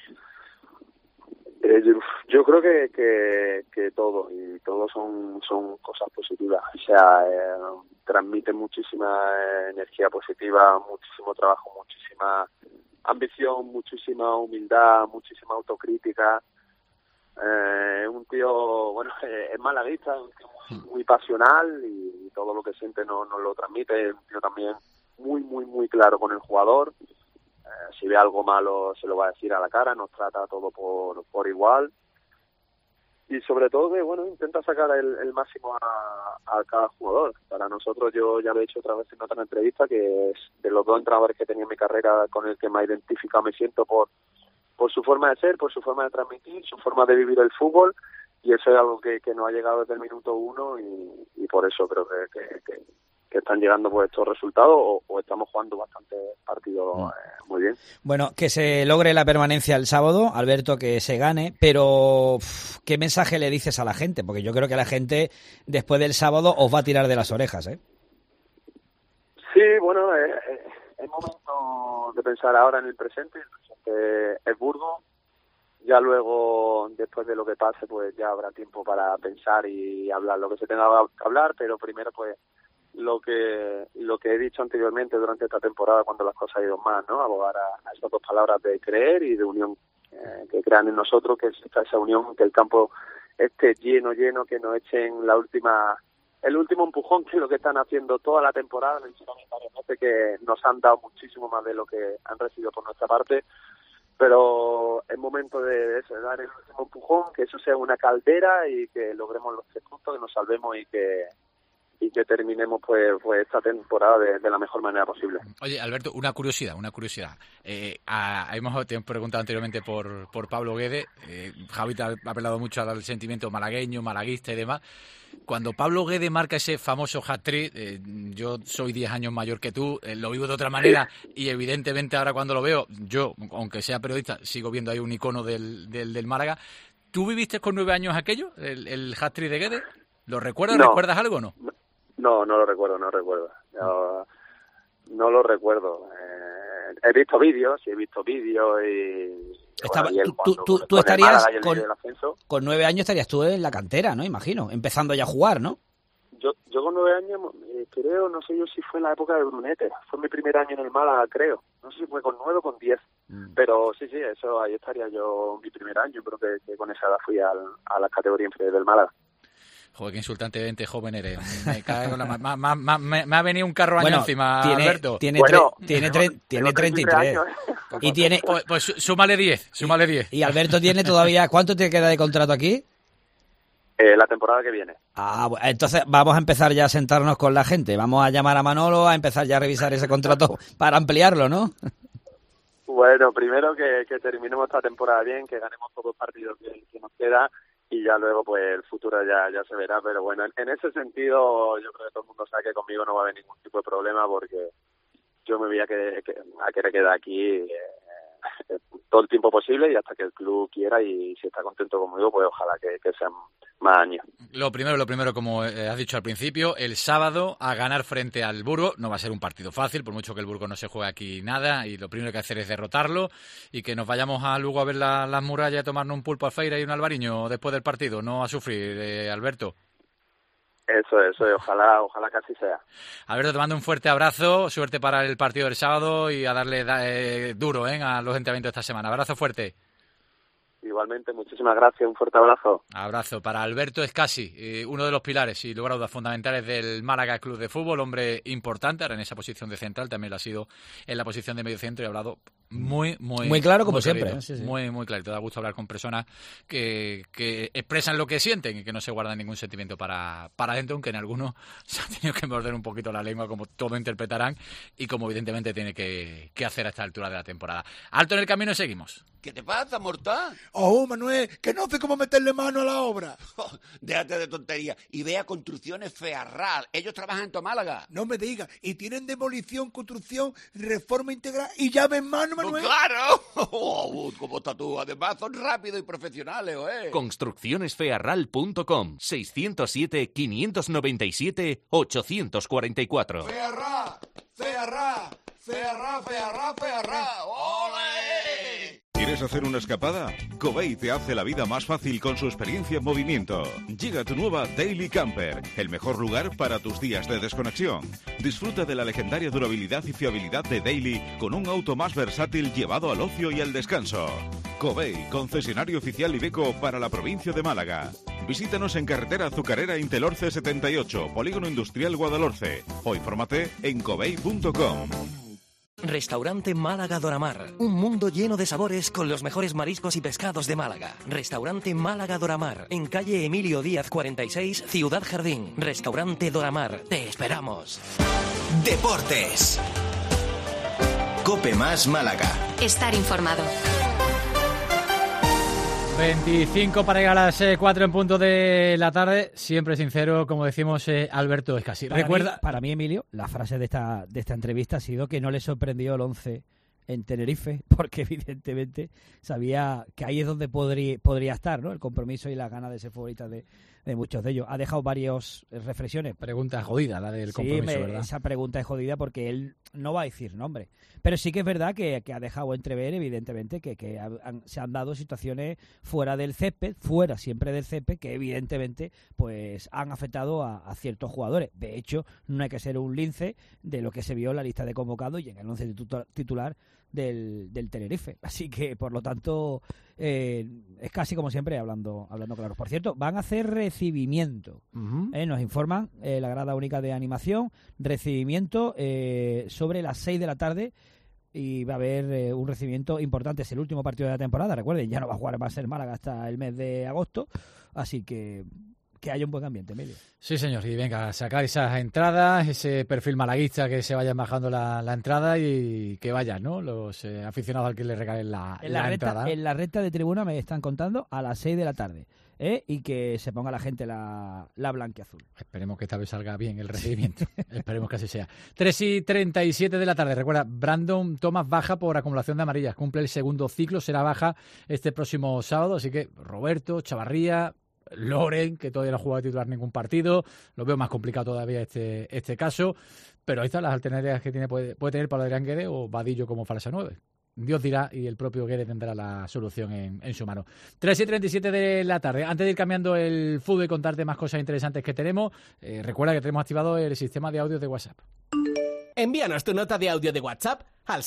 Yo creo que todo, y todo son cosas positivas. O sea, transmite muchísima energía positiva, muchísimo trabajo, muchísima ambición, muchísima humildad, muchísima autocrítica. Un tío, bueno, es malaguista, un tío muy pasional y todo lo que siente nos lo transmite. Es un tío también muy claro con el jugador. Si ve algo malo se lo va a decir a la cara, nos trata todo por igual. Y sobre todo que, bueno, intenta sacar el máximo a cada jugador. Para nosotros, yo ya lo he dicho otra vez en otra entrevista, que es de los 2 entrenadores que he tenido en mi carrera con el que más identificado me siento por su forma de ser, por su forma de transmitir, su forma de vivir el fútbol, y eso es algo que nos ha llegado desde el minuto 1 y por eso creo que están llegando pues estos resultados o estamos jugando bastante partidos muy bien. Bueno, que se logre la permanencia el sábado, Alberto, que se gane, pero ¿qué mensaje le dices a la gente? Porque yo creo que la gente después del sábado os va a tirar de las orejas, ¿eh? Sí, bueno, es momento de pensar ahora en el presente. El presente es Burgos. Ya luego, después de lo que pase, pues ya habrá tiempo para pensar y hablar lo que se tenga que hablar, pero primero pues lo que he dicho anteriormente durante esta temporada cuando las cosas han ido mal, ¿no? Abogar a esas 2 palabras de creer y de unión, que crean en nosotros, que exista esa unión, que el campo esté lleno, que nos echen el último empujón, que es lo que están haciendo toda la temporada. Me dicen varias veces que nos han dado muchísimo más de lo que han recibido por nuestra parte, pero es momento de dar el último empujón, que eso sea una caldera y que logremos los 3 puntos, que nos salvemos y que terminemos pues esta temporada de la mejor manera posible. Oye, Alberto, una curiosidad. Te hemos preguntado anteriormente por Pablo Guede. Javi te ha apelado mucho al sentimiento malagueño, malaguista y demás. Cuando Pablo Guede marca ese famoso hat-trick, yo soy 10 años mayor que tú, lo vivo de otra manera y evidentemente ahora cuando lo veo, yo, aunque sea periodista, sigo viendo ahí un icono del Málaga. ¿Tú viviste con 9 años aquello, el hat-trick de Guede? ¿Lo recuerdas? No. ¿Recuerdas algo o no? No lo recuerdo. No lo recuerdo. He visto vídeos y... Tú estarías con 9 años estarías tú en la cantera, ¿no? Imagino, empezando ya a jugar, ¿no? Yo con 9 años, creo, no sé yo si fue en la época de Brunete. Fue mi primer año en el Málaga, creo. No sé si fue con 9 o con 10. Pero sí, eso ahí estaría yo mi primer año. Creo que con esa edad fui a la categoría inferior del Málaga. Joder, qué insultantemente joven eres. Me ha venido un carro año encima, Alberto. Tiene 33. Y tiene... Pues súmale 10. Y Alberto tiene todavía... ¿Cuánto te queda de contrato aquí? La temporada que viene. Entonces vamos a empezar ya a sentarnos con la gente. Vamos a llamar a Manolo a empezar ya a revisar ese contrato para ampliarlo, ¿no? Bueno, primero que terminemos esta temporada bien, que ganemos todos los partidos que nos queda. Y ya luego, pues, el futuro ya se verá. Pero bueno, en ese sentido, yo creo que todo el mundo sabe que conmigo no va a haber ningún tipo de problema porque yo me voy a querer quedar aquí todo el tiempo posible y hasta que el club quiera y si está contento conmigo, pues ojalá que sean más años. Lo primero, como has dicho al principio, el sábado a ganar frente al Burgos. No va a ser un partido fácil, por mucho que el Burgos no se juegue aquí nada, y lo primero que hay que hacer es derrotarlo y que nos vayamos luego a ver las murallas y a tomarnos un pulpo a Feira y un albariño después del partido, no a sufrir, Alberto. Eso es, ojalá que así sea. Alberto, te mando un fuerte abrazo, suerte para el partido del sábado y a darle duro a los entrenamientos esta semana. Abrazo fuerte. Igualmente, muchísimas gracias, un fuerte abrazo. Abrazo para Alberto Escasi, uno de los pilares y lugar a dudas fundamentales del Málaga Club de Fútbol, hombre importante, ahora en esa posición de central, también lo ha sido en la posición de mediocentro y ha hablado Muy claro, como muy siempre. Clarito, sí. Muy claro. Te da gusto hablar con personas que expresan lo que sienten y que no se guardan ningún sentimiento para adentro, aunque en algunos se ha tenido que morder un poquito la lengua, como todo interpretarán y como evidentemente tiene que hacer a esta altura de la temporada. Alto en el camino, seguimos. ¿Qué te pasa, Mortán? Oh, Manuel, que no sé cómo meterle mano a la obra. Oh, déjate de tontería y ve a Construcciones Fearral. Ellos trabajan en Málaga. No me digas. Y tienen demolición, construcción, reforma integral y llave en mano, Manuel. ¡Oh, claro! Oh, ¿cómo estás tú? Además son rápidos y profesionales, ¿eh? Construccionesfearral.com 607-597-844. Fearral. ¡Ole! ¿Quieres hacer una escapada? Covey te hace la vida más fácil con su experiencia en movimiento. Llega tu nueva Daily Camper, el mejor lugar para tus días de desconexión. Disfruta de la legendaria durabilidad y fiabilidad de Daily con un auto más versátil llevado al ocio y al descanso. Covey, concesionario oficial Iveco para la provincia de Málaga. Visítanos en carretera Azucarera Intelorce 78, Polígono Industrial Guadalhorce, o infórmate en covey.com. Restaurante Málaga Doramar. Un mundo lleno de sabores con los mejores mariscos y pescados de Málaga. Restaurante Málaga Doramar. En calle Emilio Díaz 46, Ciudad Jardín. Restaurante Doramar. Te esperamos. Deportes. Cope Más Málaga. Estar informado. 25 para llegar a las 4 en punto de la tarde. Siempre sincero, como decimos, Alberto Escasi. Para mí, Emilio, la frase de esta entrevista ha sido que no le sorprendió el 11 en Tenerife, porque evidentemente sabía que ahí es donde podría estar, ¿no? El compromiso y las ganas de ser favorita de muchos de ellos. Ha dejado varias reflexiones. Pregunta jodida la del compromiso, ¿verdad? Esa pregunta es jodida porque él no va a decir nombre. Pero sí que es verdad que ha dejado entrever, evidentemente, que se han dado situaciones fuera del césped, fuera siempre del césped, que evidentemente pues han afectado a ciertos jugadores. De hecho, no hay que ser un lince de lo que se vio en la lista de convocados y en el 11 titular del Tenerife. Así que, por lo tanto, es casi como siempre hablando claro. Por cierto, van a hacer recibimiento. Nos informan la grada única de animación, recibimiento sobre las 6 de la tarde y va a haber un recibimiento importante. Es el último partido de la temporada, recuerden, ya no va a jugar más el Málaga hasta el mes de agosto, así que haya un buen ambiente, Emilio. Sí, señor, y venga, sacar esas entradas, ese perfil malaguista, que se vayan bajando la entrada y que vayan, ¿no? Los aficionados al que le regalen la entrada. En la recta de tribuna me están contando a las 6 de la tarde. Y que se ponga la gente la blanquiazul. Esperemos que esta vez salga bien el recibimiento. Esperemos que así sea. 3:37 de la tarde. Recuerda, Brandon Thomas baja por acumulación de amarillas. Cumple el segundo ciclo, será baja este próximo sábado. Así que Roberto, Chavarría, Loren, que todavía no ha jugado a titular ningún partido. Lo veo más complicado todavía este caso. Pero ahí están las alternativas que puede tener para Adrián Guede o Vadillo como falsa 9. Dios dirá y el propio Guede tendrá la solución en su mano. 3:37 de la tarde. Antes de ir cambiando el fútbol y contarte más cosas interesantes que tenemos, recuerda que tenemos activado el sistema de audio de WhatsApp. Envíanos tu nota de audio de WhatsApp al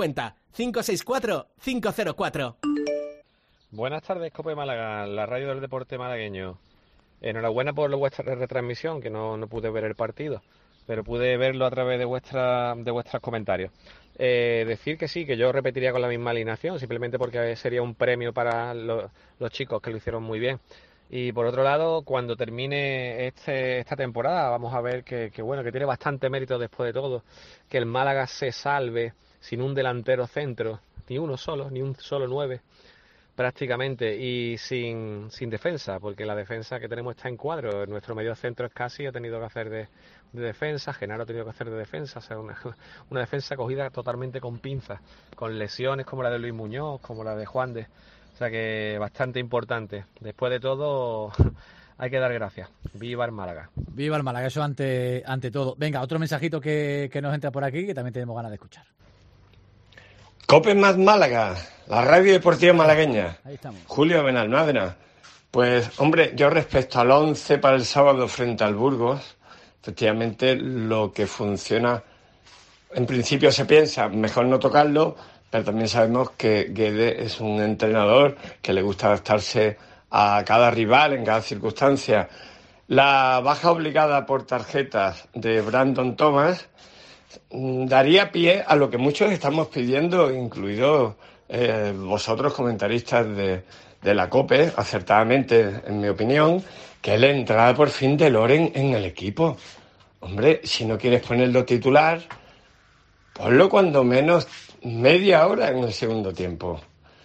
650-564-504. Buenas tardes, Cope Málaga, la radio del deporte malagueño. Enhorabuena por vuestra retransmisión, que no pude ver el partido, pero pude verlo a través de vuestros comentarios. Decir que sí, que yo repetiría con la misma alineación, simplemente porque sería un premio para los chicos que lo hicieron muy bien. Y por otro lado, cuando termine esta temporada, vamos a ver que tiene bastante mérito después de todo, que el Málaga se salve sin un delantero centro, ni un solo 9 prácticamente, y sin defensa, porque la defensa que tenemos está en cuadro. Nuestro medio centro Escasi ha tenido que hacer de defensa, Genaro ha tenido que hacer de defensa, o sea, una defensa cogida totalmente con pinzas, con lesiones como la de Luis Muñoz, como la de Juan de, o sea que bastante importante. Después de todo hay que dar gracias. Viva el Málaga. Viva el Málaga, eso ante todo. Venga, otro mensajito que nos entra por aquí, que también tenemos ganas de escuchar. Cope Más Málaga, la radio deportiva malagueña. Ahí estamos. Julio Benalmádena. Pues, hombre, yo respecto al 11 para el sábado frente al Burgos, efectivamente lo que funciona, en principio se piensa, mejor no tocarlo, pero también sabemos que Guede es un entrenador que le gusta adaptarse a cada rival en cada circunstancia. La baja obligada por tarjetas de Brandon Thomas daría pie a lo que muchos estamos pidiendo, incluidos vosotros, comentaristas de la COPE, acertadamente, en mi opinión, que es la entrada por fin de Loren en el equipo. Hombre, si no quieres ponerlo titular, ponlo cuando menos media hora en el segundo tiempo.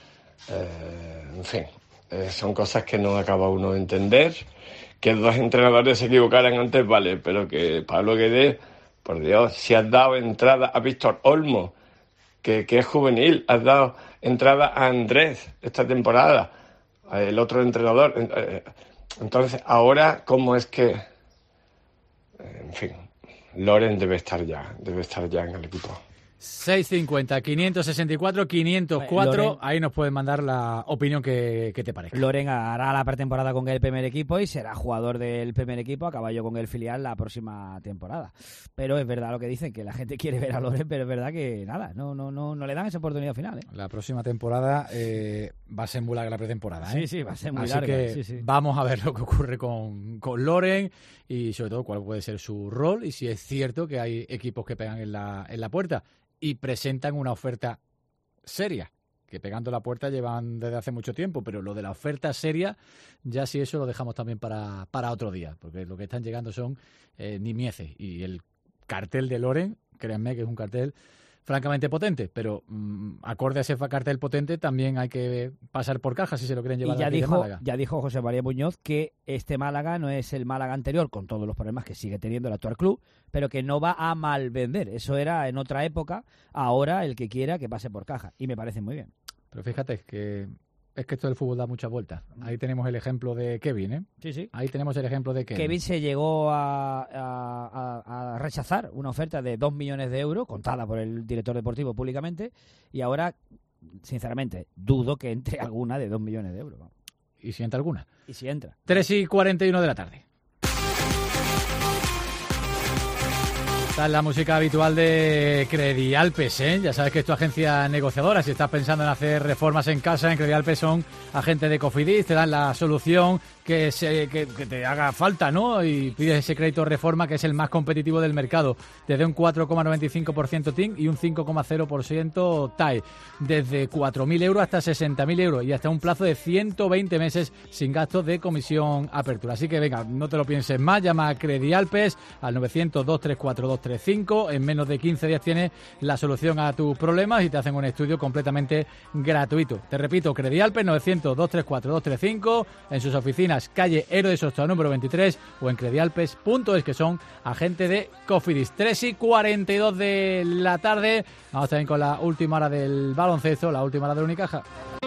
En fin, son cosas que no acaba uno de entender. Que dos entrenadores se equivocaran antes, vale, pero que Pablo Guedes, por Dios, si has dado entrada a Víctor Olmo, que es juvenil, has dado entrada a Andrés esta temporada, el otro entrenador. Entonces, ahora, ¿cómo es que...? En fin, Loren debe estar ya en el equipo. 650, 564, 504, Loren, ahí nos pueden mandar la opinión que te parezca. Loren hará la pretemporada con el primer equipo y será jugador del primer equipo a caballo con el filial la próxima temporada. Pero es verdad lo que dicen, que la gente quiere ver a Loren, pero es verdad que nada, no le dan esa oportunidad final, ¿eh? La próxima temporada va a ser muy larga la pretemporada, ¿eh? Sí, va a ser muy Así larga. que Sí. vamos a ver lo que ocurre con Loren y sobre todo cuál puede ser su rol y si es cierto que hay equipos que pegan en la puerta y presentan una oferta seria, que pegando la puerta llevan desde hace mucho tiempo, pero lo de la oferta seria, ya si eso lo dejamos también para otro día, porque lo que están llegando son nimieces, y el cartel de Loren, créanme que es un cartel francamente potente, pero acorde a ese cartel potente también hay que pasar por caja si se lo quieren llevar Y de Málaga. ya dijo José María Muñoz que este Málaga no es el Málaga anterior, con todos los problemas que sigue teniendo el actual club, pero que no va a mal vender. Eso era en otra época, ahora el que quiera que pase por caja, y me parece muy bien. Pero fíjate que esto del fútbol da muchas vueltas. Ahí tenemos el ejemplo de Kevin, ¿eh? Sí. Ahí tenemos el ejemplo de Kevin. Kevin se llegó a rechazar una oferta de 2 millones de euros, contada por el director deportivo públicamente, y ahora, sinceramente, dudo que entre alguna de 2 millones de euros. Vamos. ¿Y si entra alguna? Y si entra. 3:41 de la tarde. Esta es la música habitual de Credialpes, ¿eh? Ya sabes que es tu agencia negociadora. Si estás pensando en hacer reformas en casa, en Credialpes son agentes de Cofidis, te dan la solución que te haga falta, ¿no? Y pides ese crédito reforma que es el más competitivo del mercado. Desde un 4,95% TIN y un 5,0% TAE. Desde 4.000 euros hasta 60.000 euros y hasta un plazo de 120 meses sin gastos de comisión apertura. Así que venga, no te lo pienses más, llama a Credialpes al 900-234-235. En menos de 15 días tienes la solución a tus problemas y te hacen un estudio completamente gratuito. Te repito, Credialpes 900-234-235 en sus oficinas, calle Héroe de Sosta número 23 o en credialpes.es, que son agentes de Cofidis. 3:42 de la tarde. Vamos también con la última hora del baloncesto, la última hora de Unicaja.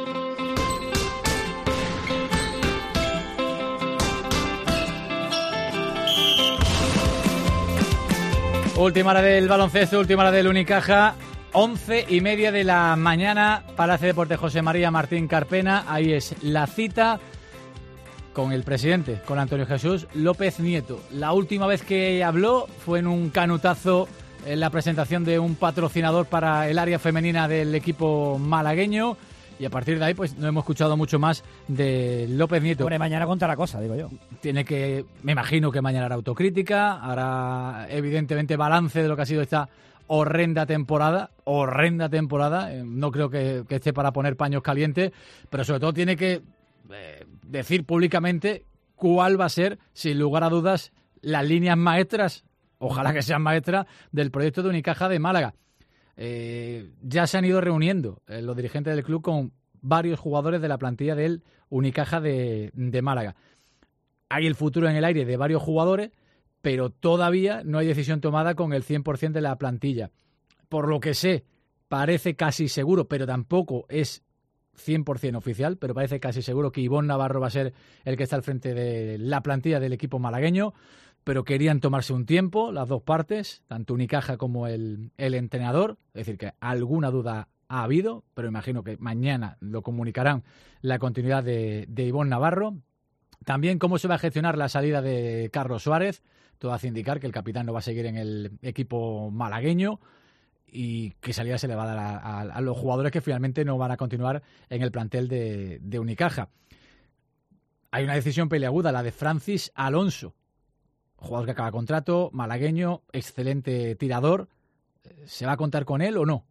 Última hora del baloncesto, última hora del Unicaja. 11:30 de la mañana, Palacio de Deportes José María Martín Carpena. Ahí es la cita con el presidente, con Antonio Jesús López Nieto. La última vez que habló fue en un canutazo en la presentación de un patrocinador para el área femenina del equipo malagueño. Y a partir de ahí, pues no hemos escuchado mucho más de López Nieto. Bueno, mañana contará cosa, digo yo. Me imagino que mañana hará autocrítica, hará evidentemente balance de lo que ha sido esta horrenda temporada. No creo que esté para poner paños calientes, pero sobre todo tiene que decir públicamente cuál va a ser, sin lugar a dudas, las líneas maestras, ojalá que sean maestras, del proyecto de Unicaja de Málaga. Ya se han ido reuniendo los dirigentes del club con varios jugadores de la plantilla del Unicaja de Málaga. Hay el futuro en el aire de varios jugadores, pero todavía no hay decisión tomada con el 100% de la plantilla. Por lo que sé, parece casi seguro, pero tampoco es 100% oficial, pero parece casi seguro que Ivonne Navarro va a ser el que está al frente de la plantilla del equipo malagueño, pero querían tomarse un tiempo, las dos partes, tanto Unicaja como el entrenador. Es decir, que alguna duda ha habido, pero imagino que mañana lo comunicarán, la continuidad de Ivonne Navarro. También cómo se va a gestionar la salida de Carlos Suárez. Todo hace indicar que el capitán no va a seguir en el equipo malagueño y qué salida se le va a dar a los jugadores que finalmente no van a continuar en el plantel de Unicaja. Hay una decisión peliaguda, la de Francis Alonso, jugador que acaba contrato, malagueño, excelente tirador, ¿se va a contar con él o no?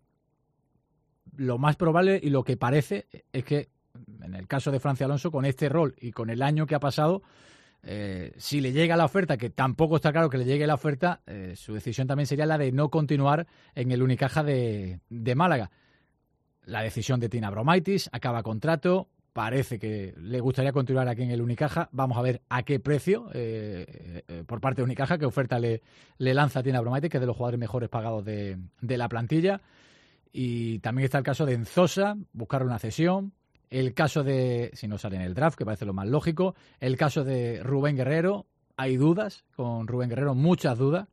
Lo más probable y lo que parece es que, en el caso de Francis Alonso, con este rol y con el año que ha pasado, si le llega la oferta, que tampoco está claro que le llegue la oferta, su decisión también sería la de no continuar en el Unicaja de Málaga. La decisión de Tina Abromaitis, acaba contrato, parece que le gustaría continuar aquí en el Unicaja. Vamos a ver a qué precio, por parte de Unicaja, qué oferta le lanza Tina Abromaitis, que es de los jugadores mejores pagados de la plantilla. Y también está el caso de Enzosa, buscar una cesión. El caso de, si no sale en el draft, que parece lo más lógico, el caso de Rubén Guerrero. Hay dudas con Rubén Guerrero, muchas dudas.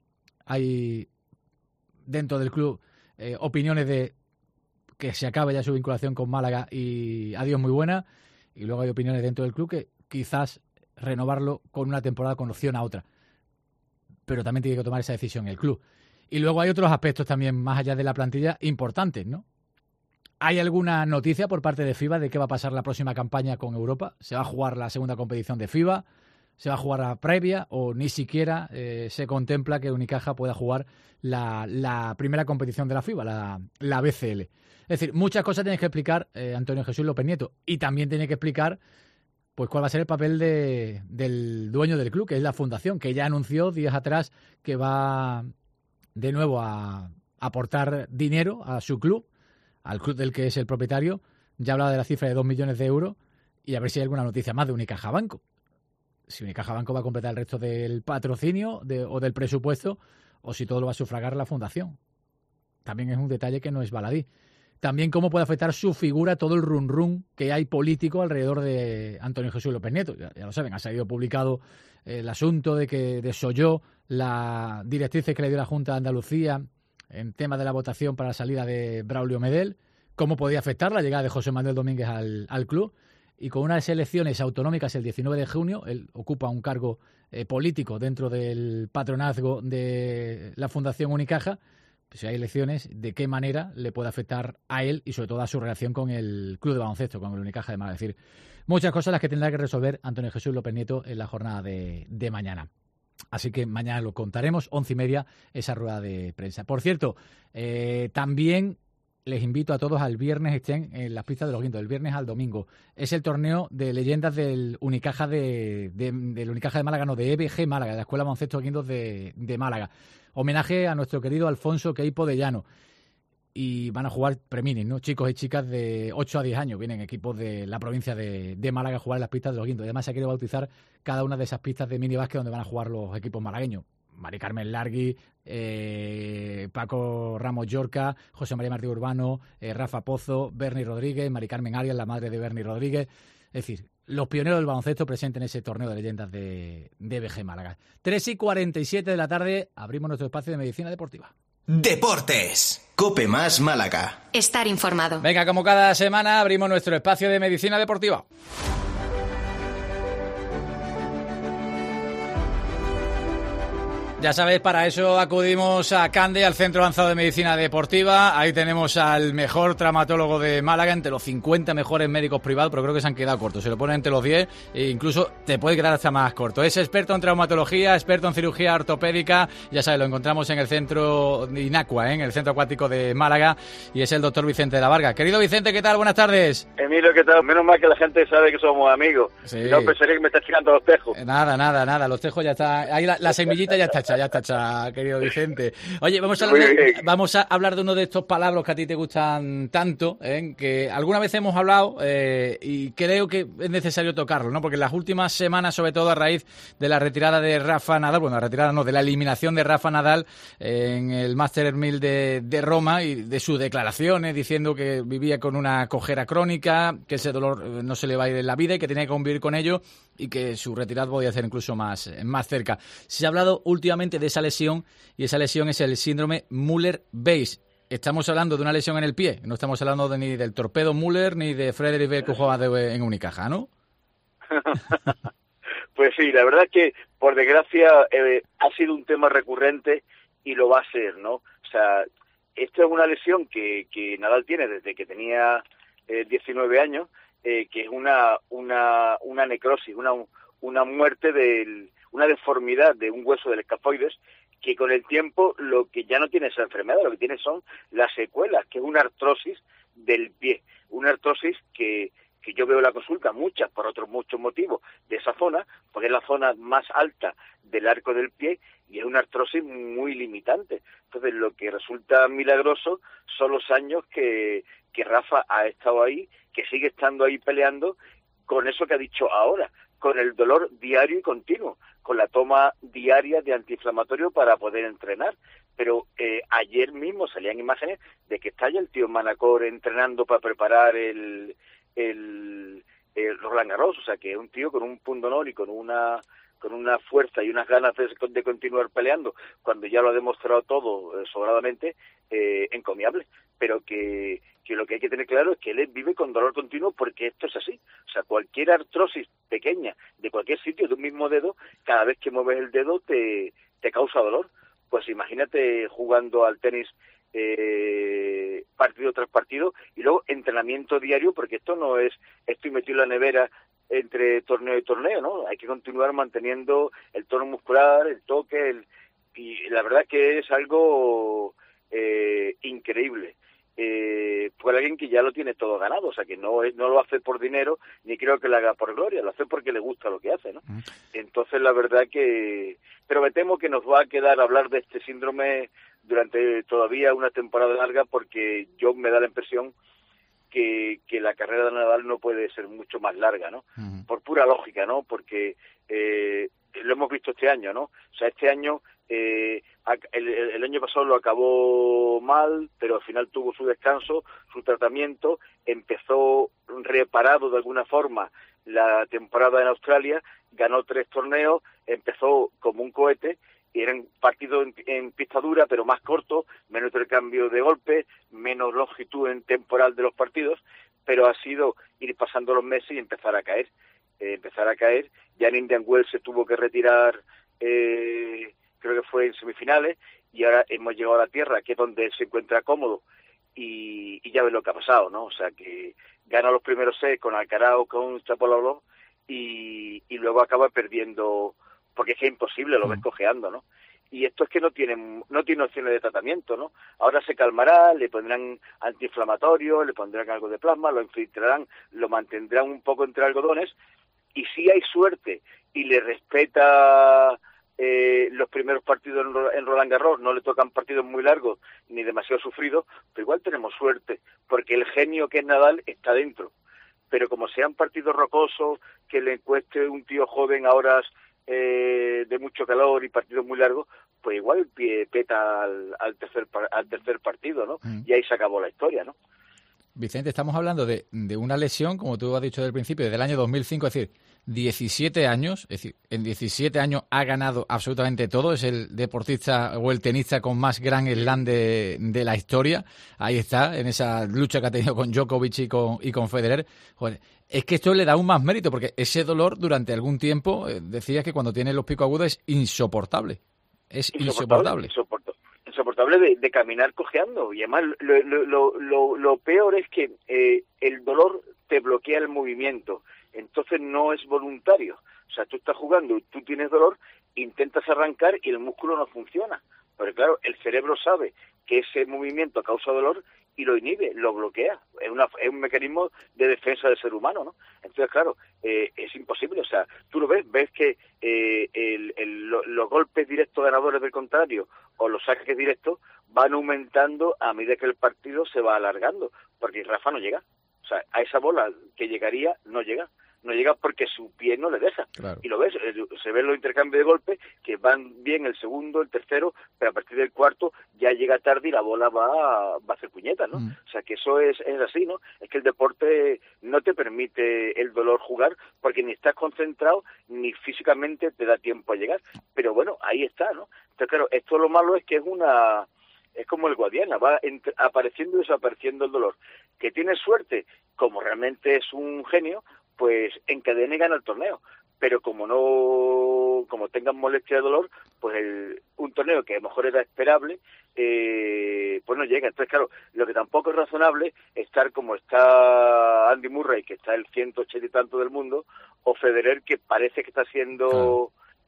Hay dentro del club opiniones de que se acabe ya su vinculación con Málaga y adiós muy buena. Y luego hay opiniones dentro del club que quizás renovarlo con una temporada con opción a otra. Pero también tiene que tomar esa decisión el club. Y luego hay otros aspectos también más allá de la plantilla importantes, ¿no? ¿Hay alguna noticia por parte de FIBA de qué va a pasar la próxima campaña con Europa? ¿Se va a jugar la segunda competición de FIBA? ¿Se va a jugar la previa? ¿O ni siquiera se contempla que Unicaja pueda jugar la primera competición de la FIBA, la BCL? Es decir, muchas cosas tiene que explicar Antonio Jesús López Nieto. Y también tiene que explicar pues cuál va a ser el papel del dueño del club, que es la Fundación, que ya anunció días atrás que va de nuevo a aportar dinero a su club, al club del que es el propietario. Ya hablaba de la cifra de 2 millones de euros y a ver si hay alguna noticia más de Unicaja Banco. Si Unicaja Banco va a completar el resto del patrocinio o del presupuesto o si todo lo va a sufragar la Fundación. También es un detalle que no es baladí. También cómo puede afectar su figura todo el run-run que hay político alrededor de Antonio Jesús López Nieto. Ya lo saben, ha salido publicado el asunto de que desoyó la directrices que le dio la Junta de Andalucía en tema de la votación para la salida de Braulio Medel, cómo podía afectar la llegada de José Manuel Domínguez al club. Y con unas elecciones autonómicas el 19 de junio, él ocupa un cargo político dentro del patronazgo de la Fundación Unicaja. Pues si hay elecciones, ¿de qué manera le puede afectar a él y sobre todo a su relación con el club de baloncesto, con el Unicaja de Málaga? Es decir, muchas cosas las que tendrá que resolver Antonio Jesús López Nieto en la jornada de mañana. Así que mañana lo contaremos, 11:30, esa rueda de prensa. Por cierto, también les invito a todos al viernes, estén en las pistas de los Guindos, del viernes al domingo. Es el torneo de leyendas del Unicaja del Unicaja de Málaga, no, de EBG Málaga, de la Escuela Baloncesto Guindos de Málaga. Homenaje a nuestro querido Alfonso Queipo de Llano. Y van a jugar preminis, ¿no? Chicos y chicas de 8 a 10 años. Vienen equipos de la provincia de Málaga a jugar en las pistas de los Guindos. Además se quiere bautizar cada una de esas pistas de minibásquet donde van a jugar los equipos malagueños. Mari Carmen Largui, Paco Ramos Llorca, José María Martí Urbano, Rafa Pozo, Berni Rodríguez, Mari Carmen Arias, la madre de Berni Rodríguez. Es decir, los pioneros del baloncesto presentes en ese torneo de leyendas de BG Málaga. 3:47 de la tarde, abrimos nuestro espacio de medicina deportiva. Deportes. Cope Más Málaga. Estar informado. Venga, como cada semana, abrimos nuestro espacio de medicina deportiva. Ya sabéis, para eso acudimos a Cande, al Centro Avanzado de Medicina Deportiva. Ahí tenemos al mejor traumatólogo de Málaga, entre los 50 mejores médicos privados, pero creo que se han quedado cortos. Se lo ponen entre los 10 e incluso te puede quedar hasta más corto. Es experto en traumatología, experto en cirugía ortopédica. Ya sabéis, lo encontramos en el centro Inacua, en el Centro Acuático de Málaga, y es el doctor Vicente de la Varga. Querido Vicente, ¿qué tal? Buenas tardes. Emilio, ¿qué tal? Menos mal que la gente sabe que somos amigos. Sí. No pensaría que me estás tirando los tejos. Nada. Los tejos ya está. Ahí la semillita ya está hecha, querido Vicente. Oye, vamos a hablar de uno de estos palabras que a ti te gustan tanto, que alguna vez hemos hablado y creo que es necesario tocarlo, ¿no? Porque en las últimas semanas, sobre todo a raíz de la retirada de Rafa Nadal, de la eliminación de Rafa Nadal en el Master 1000 de Roma, y de sus declaraciones diciendo que vivía con una cojera crónica, que ese dolor no se le va a ir en la vida y que tenía que convivir con ello, y que su retirada podía ser incluso más cerca. Se ha hablado últimamente de esa lesión, y esa lesión es el síndrome Müller-Weiss. Estamos hablando de una lesión en el pie, no estamos hablando ni del torpedo Müller ni de Frederick Bell, que jugaba en Unicaja, ¿no? Pues sí, la verdad es que, por desgracia, ha sido un tema recurrente y lo va a ser, ¿no? O sea, esto es una lesión que Nadal tiene desde que tenía 19 años, que es una necrosis, una muerte una deformidad de un hueso del escafoides, que con el tiempo lo que ya no tiene esa enfermedad, lo que tiene son las secuelas, que es una artrosis del pie, una artrosis que yo veo en la consulta, muchas por otros muchos motivos, de esa zona, porque es la zona más alta del arco del pie y es una artrosis muy limitante. Entonces, lo que resulta milagroso son los años que Rafa ha estado ahí, que sigue estando ahí peleando con eso que ha dicho ahora, con el dolor diario y continuo, con la toma diaria de antiinflamatorio para poder entrenar. Pero ayer mismo salían imágenes de que está ya el tío Manacor entrenando para preparar el Roland Garros, o sea que es un tío con un pundonor y con una fuerza y unas ganas de continuar peleando, cuando ya lo ha demostrado todo sobradamente, encomiable, pero que lo que hay que tener claro es que él vive con dolor continuo, porque esto es así. O sea, cualquier artrosis pequeña de cualquier sitio de un mismo dedo, cada vez que mueves el dedo te causa dolor. Pues imagínate jugando al tenis partido tras partido, y luego entrenamiento diario, porque esto no es estoy metido en la nevera entre torneo y torneo, ¿no? Hay que continuar manteniendo el tono muscular, el toque, y la verdad que es algo increíble. Por alguien que ya lo tiene todo ganado, o sea que no lo hace por dinero, ni creo que lo haga por gloria, lo hace porque le gusta lo que hace, ¿no? Entonces la verdad pero me temo que nos va a quedar hablar de este síndrome durante todavía una temporada larga, porque yo me da la impresión que la carrera de Nadal no puede ser mucho más larga, ¿no? Por pura lógica, ¿no? Porque lo hemos visto este año, ¿no? O sea, este año, el año pasado lo acabó mal, pero al final tuvo su descanso, su tratamiento, empezó reparado de alguna forma la temporada en Australia, ganó 3 torneos, empezó como un cohete, y eran partidos en pista dura, pero más cortos, menos intercambio de golpes, menos longitud en temporal de los partidos, pero ha sido ir pasando los meses y empezar a caer. Ya en Indian Wells se tuvo que retirar, creo que fue en semifinales, y ahora hemos llegado a la tierra, que es donde él se encuentra cómodo, y ya ves lo que ha pasado, ¿no? O sea, que gana los primeros 6 con Alcaraz o con Shapovalov, y luego acaba perdiendo, porque es que es imposible, lo ves cojeando, ¿no? Y esto es que no tiene opciones de tratamiento, ¿no? Ahora se calmará, le pondrán antiinflamatorios, le pondrán algo de plasma, lo infiltrarán, lo mantendrán un poco entre algodones, y si hay suerte y le respeta los primeros partidos en Roland Garros, no le tocan partidos muy largos ni demasiado sufridos, pero igual tenemos suerte, porque el genio que es Nadal está dentro. Pero como sean partidos rocosos, que le cueste un tío joven a horas de mucho calor y partidos muy largos, pues igual el pie peta al tercer partido, ¿no? Y ahí se acabó la historia, ¿no? Vicente, estamos hablando de una lesión, como tú has dicho desde el principio, del año 2005, es decir, 17 años, es decir, en 17 años ha ganado absolutamente todo, es el deportista o el tenista con más Grand Slam de la historia, ahí está, en esa lucha que ha tenido con Djokovic y con Federer. Joder, es que esto le da aún más mérito, porque ese dolor durante algún tiempo, decías que cuando tiene los picos agudos es insoportable, insoportable de caminar cojeando, y además lo peor es que el dolor te bloquea el movimiento, entonces no es voluntario. O sea, tú estás jugando, tú tienes dolor, intentas arrancar y el músculo no funciona, pero claro, el cerebro sabe que ese movimiento causa dolor y lo inhibe, lo bloquea. Es un mecanismo de defensa del ser humano, ¿no? Entonces, claro, es imposible. O sea, tú lo ves que los golpes directos ganadores del contrario o los saques directos van aumentando a medida que el partido se va alargando, porque Rafa no llega. O sea, a esa bola que llegaría no llega porque su pie no le deja. Claro. Y lo ves, se ven los intercambios de golpes que van bien el segundo, el tercero, pero a partir del cuarto ya llega tarde y la bola va a hacer puñetas, ¿no? O sea, que eso es así, ¿no? Es que el deporte no te permite el dolor jugar, porque ni estás concentrado ni físicamente te da tiempo a llegar. Pero bueno, ahí está, ¿no? Entonces, claro, esto lo malo es que es como el Guadiana, va apareciendo y desapareciendo el dolor. Que tiene suerte, como realmente es un genio, pues encadena y gana el torneo. Pero como tengan molestia de dolor, pues un torneo que a lo mejor era esperable, pues no llega. Entonces, claro, lo que tampoco es razonable estar como está Andy Murray, que está el 180 y tanto del mundo, o Federer, que parece que está siendo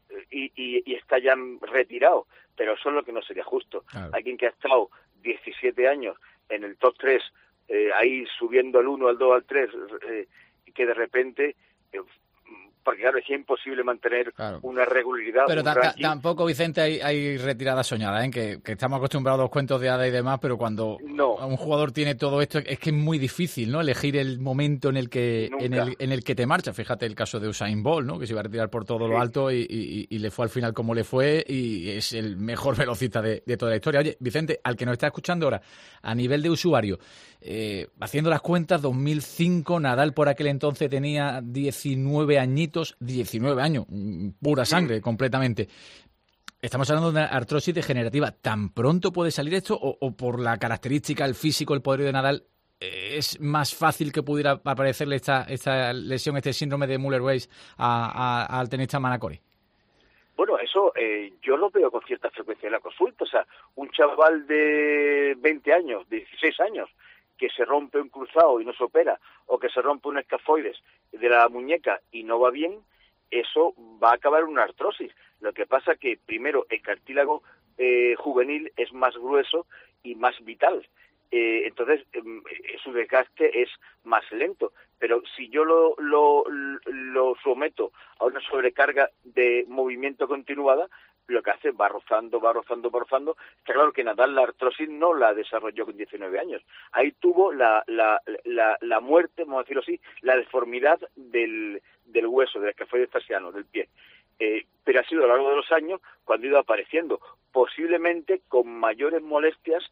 y está ya retirado, pero eso es lo que no sería justo. Claro. Alguien que ha estado 17 años en el top 3, ahí subiendo al 1, al 2, al 3, y que de repente... porque claro, es imposible mantener una regularidad. Pero ranking. tampoco, Vicente, hay retiradas soñadas, ¿eh? Que estamos acostumbrados a los cuentos de hada y demás, pero cuando un jugador tiene todo esto, es que es muy difícil, ¿no? Elegir el momento en el que te marcha. Fíjate el caso de Usain Bolt, ¿no? Que se iba a retirar por todo lo alto y le fue al final como le fue, y es el mejor velocista de toda la historia. Oye, Vicente, al que nos está escuchando ahora, a nivel de usuario, haciendo las cuentas, 2005, Nadal por aquel entonces tenía 19 añitos, 19 años, pura sangre, completamente. Estamos hablando de una artrosis degenerativa. ¿Tan pronto puede salir esto o por la característica, el físico, el poderío de Nadal, es más fácil que pudiera aparecerle esta lesión, este síndrome de Müller-Weiss al tenista Manacori? Bueno, eso yo lo veo con cierta frecuencia en la consulta. O sea, un chaval de 20 años, de 16 años, que se rompe un cruzado y no se opera, o que se rompe un escafoides de la muñeca y no va bien, eso va a acabar en una artrosis. Lo que pasa que, primero, el cartílago juvenil es más grueso y más vital. Entonces, su desgaste es más lento. Pero si yo lo someto a una sobrecarga de movimiento continuada, lo que hace va rozando. Está claro que Nadal la artrosis no la desarrolló con 19 años. Ahí tuvo la muerte, vamos a decirlo así, la deformidad del hueso, del escafoides fasciano, del pie. Pero ha sido a lo largo de los años cuando ha ido apareciendo, posiblemente con mayores molestias.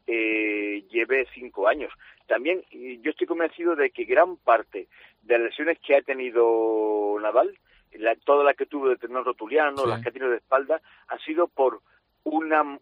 Lleve 5 años. También yo estoy convencido de que gran parte de las lesiones que ha tenido Nadal, toda la que tuvo de tendón rotuliano, las que ha tenido de espalda, ha sido por una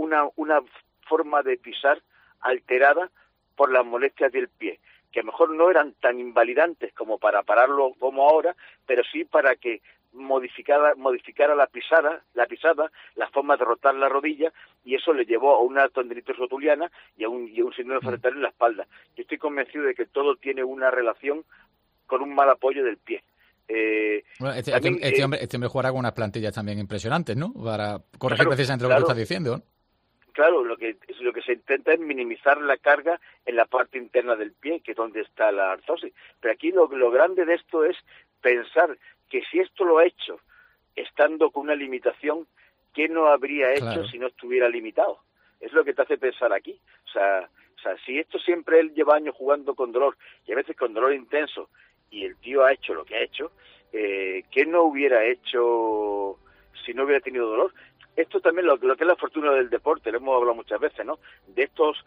forma de pisar alterada por las molestias del pie, que a lo mejor no eran tan invalidantes como para pararlo como ahora, pero sí para que modificara la pisada, la forma de rotar la rodilla, y eso le llevó a una tendinitis rotuliana y a un síndrome fractal en la espalda. Yo estoy convencido de que todo tiene una relación con un mal apoyo del pie. Bueno, este hombre jugará con unas plantillas también impresionantes, ¿no? Para corregir precisamente lo que tú estás diciendo, ¿no? Claro, lo que se intenta es minimizar la carga en la parte interna del pie, que es donde está la artrosis. Pero aquí lo grande de esto es pensar que si esto lo ha hecho estando con una limitación, ¿qué no habría hecho si no estuviera limitado? Es lo que te hace pensar aquí. O sea, si esto siempre él lleva años jugando con dolor, y a veces con dolor intenso, y el tío ha hecho lo que ha hecho, ¿qué no hubiera hecho si no hubiera tenido dolor? Esto también lo que es la fortuna del deporte, lo hemos hablado muchas veces, ¿no? De estos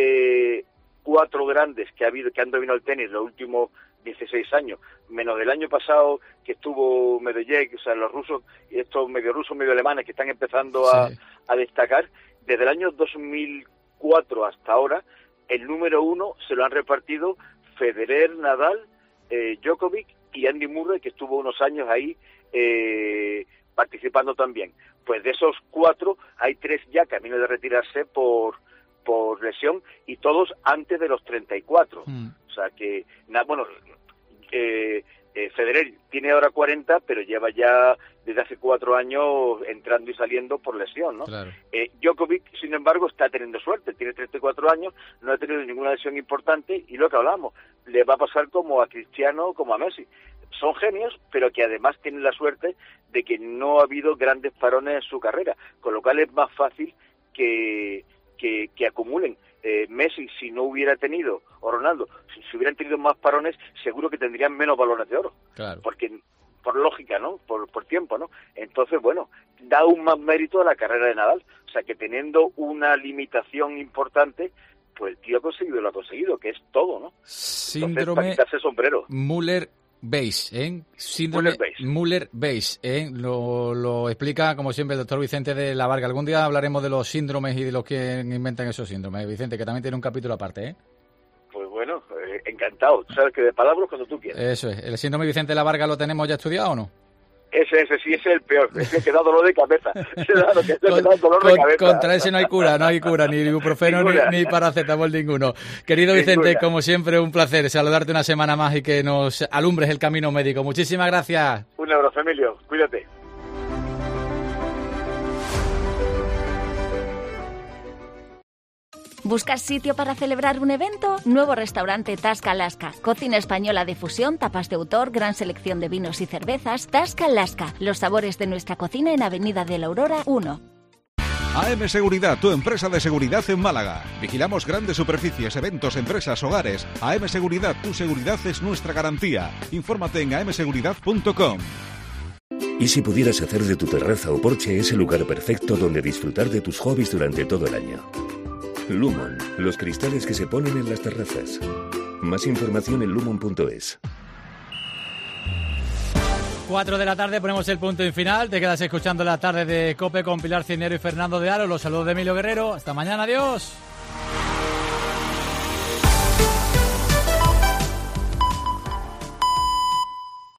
4 grandes que han dominado el tenis los últimos 16 años, menos del año pasado que estuvo Medvedev, o sea, los rusos, y estos medio rusos, medio alemanes que están empezando a destacar, desde el año 2004 hasta ahora, el número 1 se lo han repartido Federer, Nadal, Djokovic y Andy Murray, que estuvo unos años ahí participando también. Pues de esos 4, hay 3 ya camino de retirarse por lesión, y todos antes de los 34. O sea que, Federer tiene ahora 40, pero lleva ya desde hace 4 años entrando y saliendo por lesión, ¿no? Claro. Djokovic, sin embargo, está teniendo suerte, tiene 34 años, no ha tenido ninguna lesión importante, y lo que hablamos, le va a pasar como a Cristiano, como a Messi. Son genios, pero que además tienen la suerte de que no ha habido grandes parones en su carrera, con lo cual es más fácil que acumulen. Messi, si no hubiera tenido, o Ronaldo, si hubieran tenido más parones, seguro que tendrían menos balones de oro. Claro. Porque, por lógica, ¿no? Por tiempo, ¿no? Entonces, bueno, da aún más mérito a la carrera de Nadal. O sea, que teniendo una limitación importante, pues el tío lo ha conseguido, que es todo, ¿no? Síndrome entonces, para quitarse el sombrero. Müller-Weiss, síndrome Müller-Weiss, lo explica como siempre el doctor Vicente de la Varga. Algún día hablaremos de los síndromes y de los que inventan esos síndromes, Vicente, que también tiene un capítulo aparte, Pues bueno, encantado. Tú sabes que de palabras cuando tú quieras. Eso es. ¿El síndrome Vicente de la Varga lo tenemos ya estudiado o no? Ese sí, ese es el peor, es el que da dolor de cabeza. Contra ese no hay cura, ni ibuprofeno ni paracetamol ninguno. Querido Vicente, como siempre, un placer saludarte una semana más y que nos alumbres el camino médico. Muchísimas gracias. Un abrazo, Emilio, cuídate. ¿Buscas sitio para celebrar un evento? Nuevo restaurante Tasca Alaska. Cocina española de fusión, tapas de autor, gran selección de vinos y cervezas. Tasca Alaska. Los sabores de nuestra cocina en Avenida de la Aurora 1. AM Seguridad, tu empresa de seguridad en Málaga. Vigilamos grandes superficies, eventos, empresas, hogares. AM Seguridad, tu seguridad es nuestra garantía. Infórmate en amseguridad.com. ¿Y si pudieras hacer de tu terraza o porche ese lugar perfecto donde disfrutar de tus hobbies durante todo el año? Lumon, los cristales que se ponen en las terrazas. Más información en lumon.es. 4 de la tarde, ponemos el punto y final. Te quedas escuchando la tarde de COPE con Pilar Cisneros y Fernando de Aro. Los saludos de Emilio Guerrero. Hasta mañana, adiós.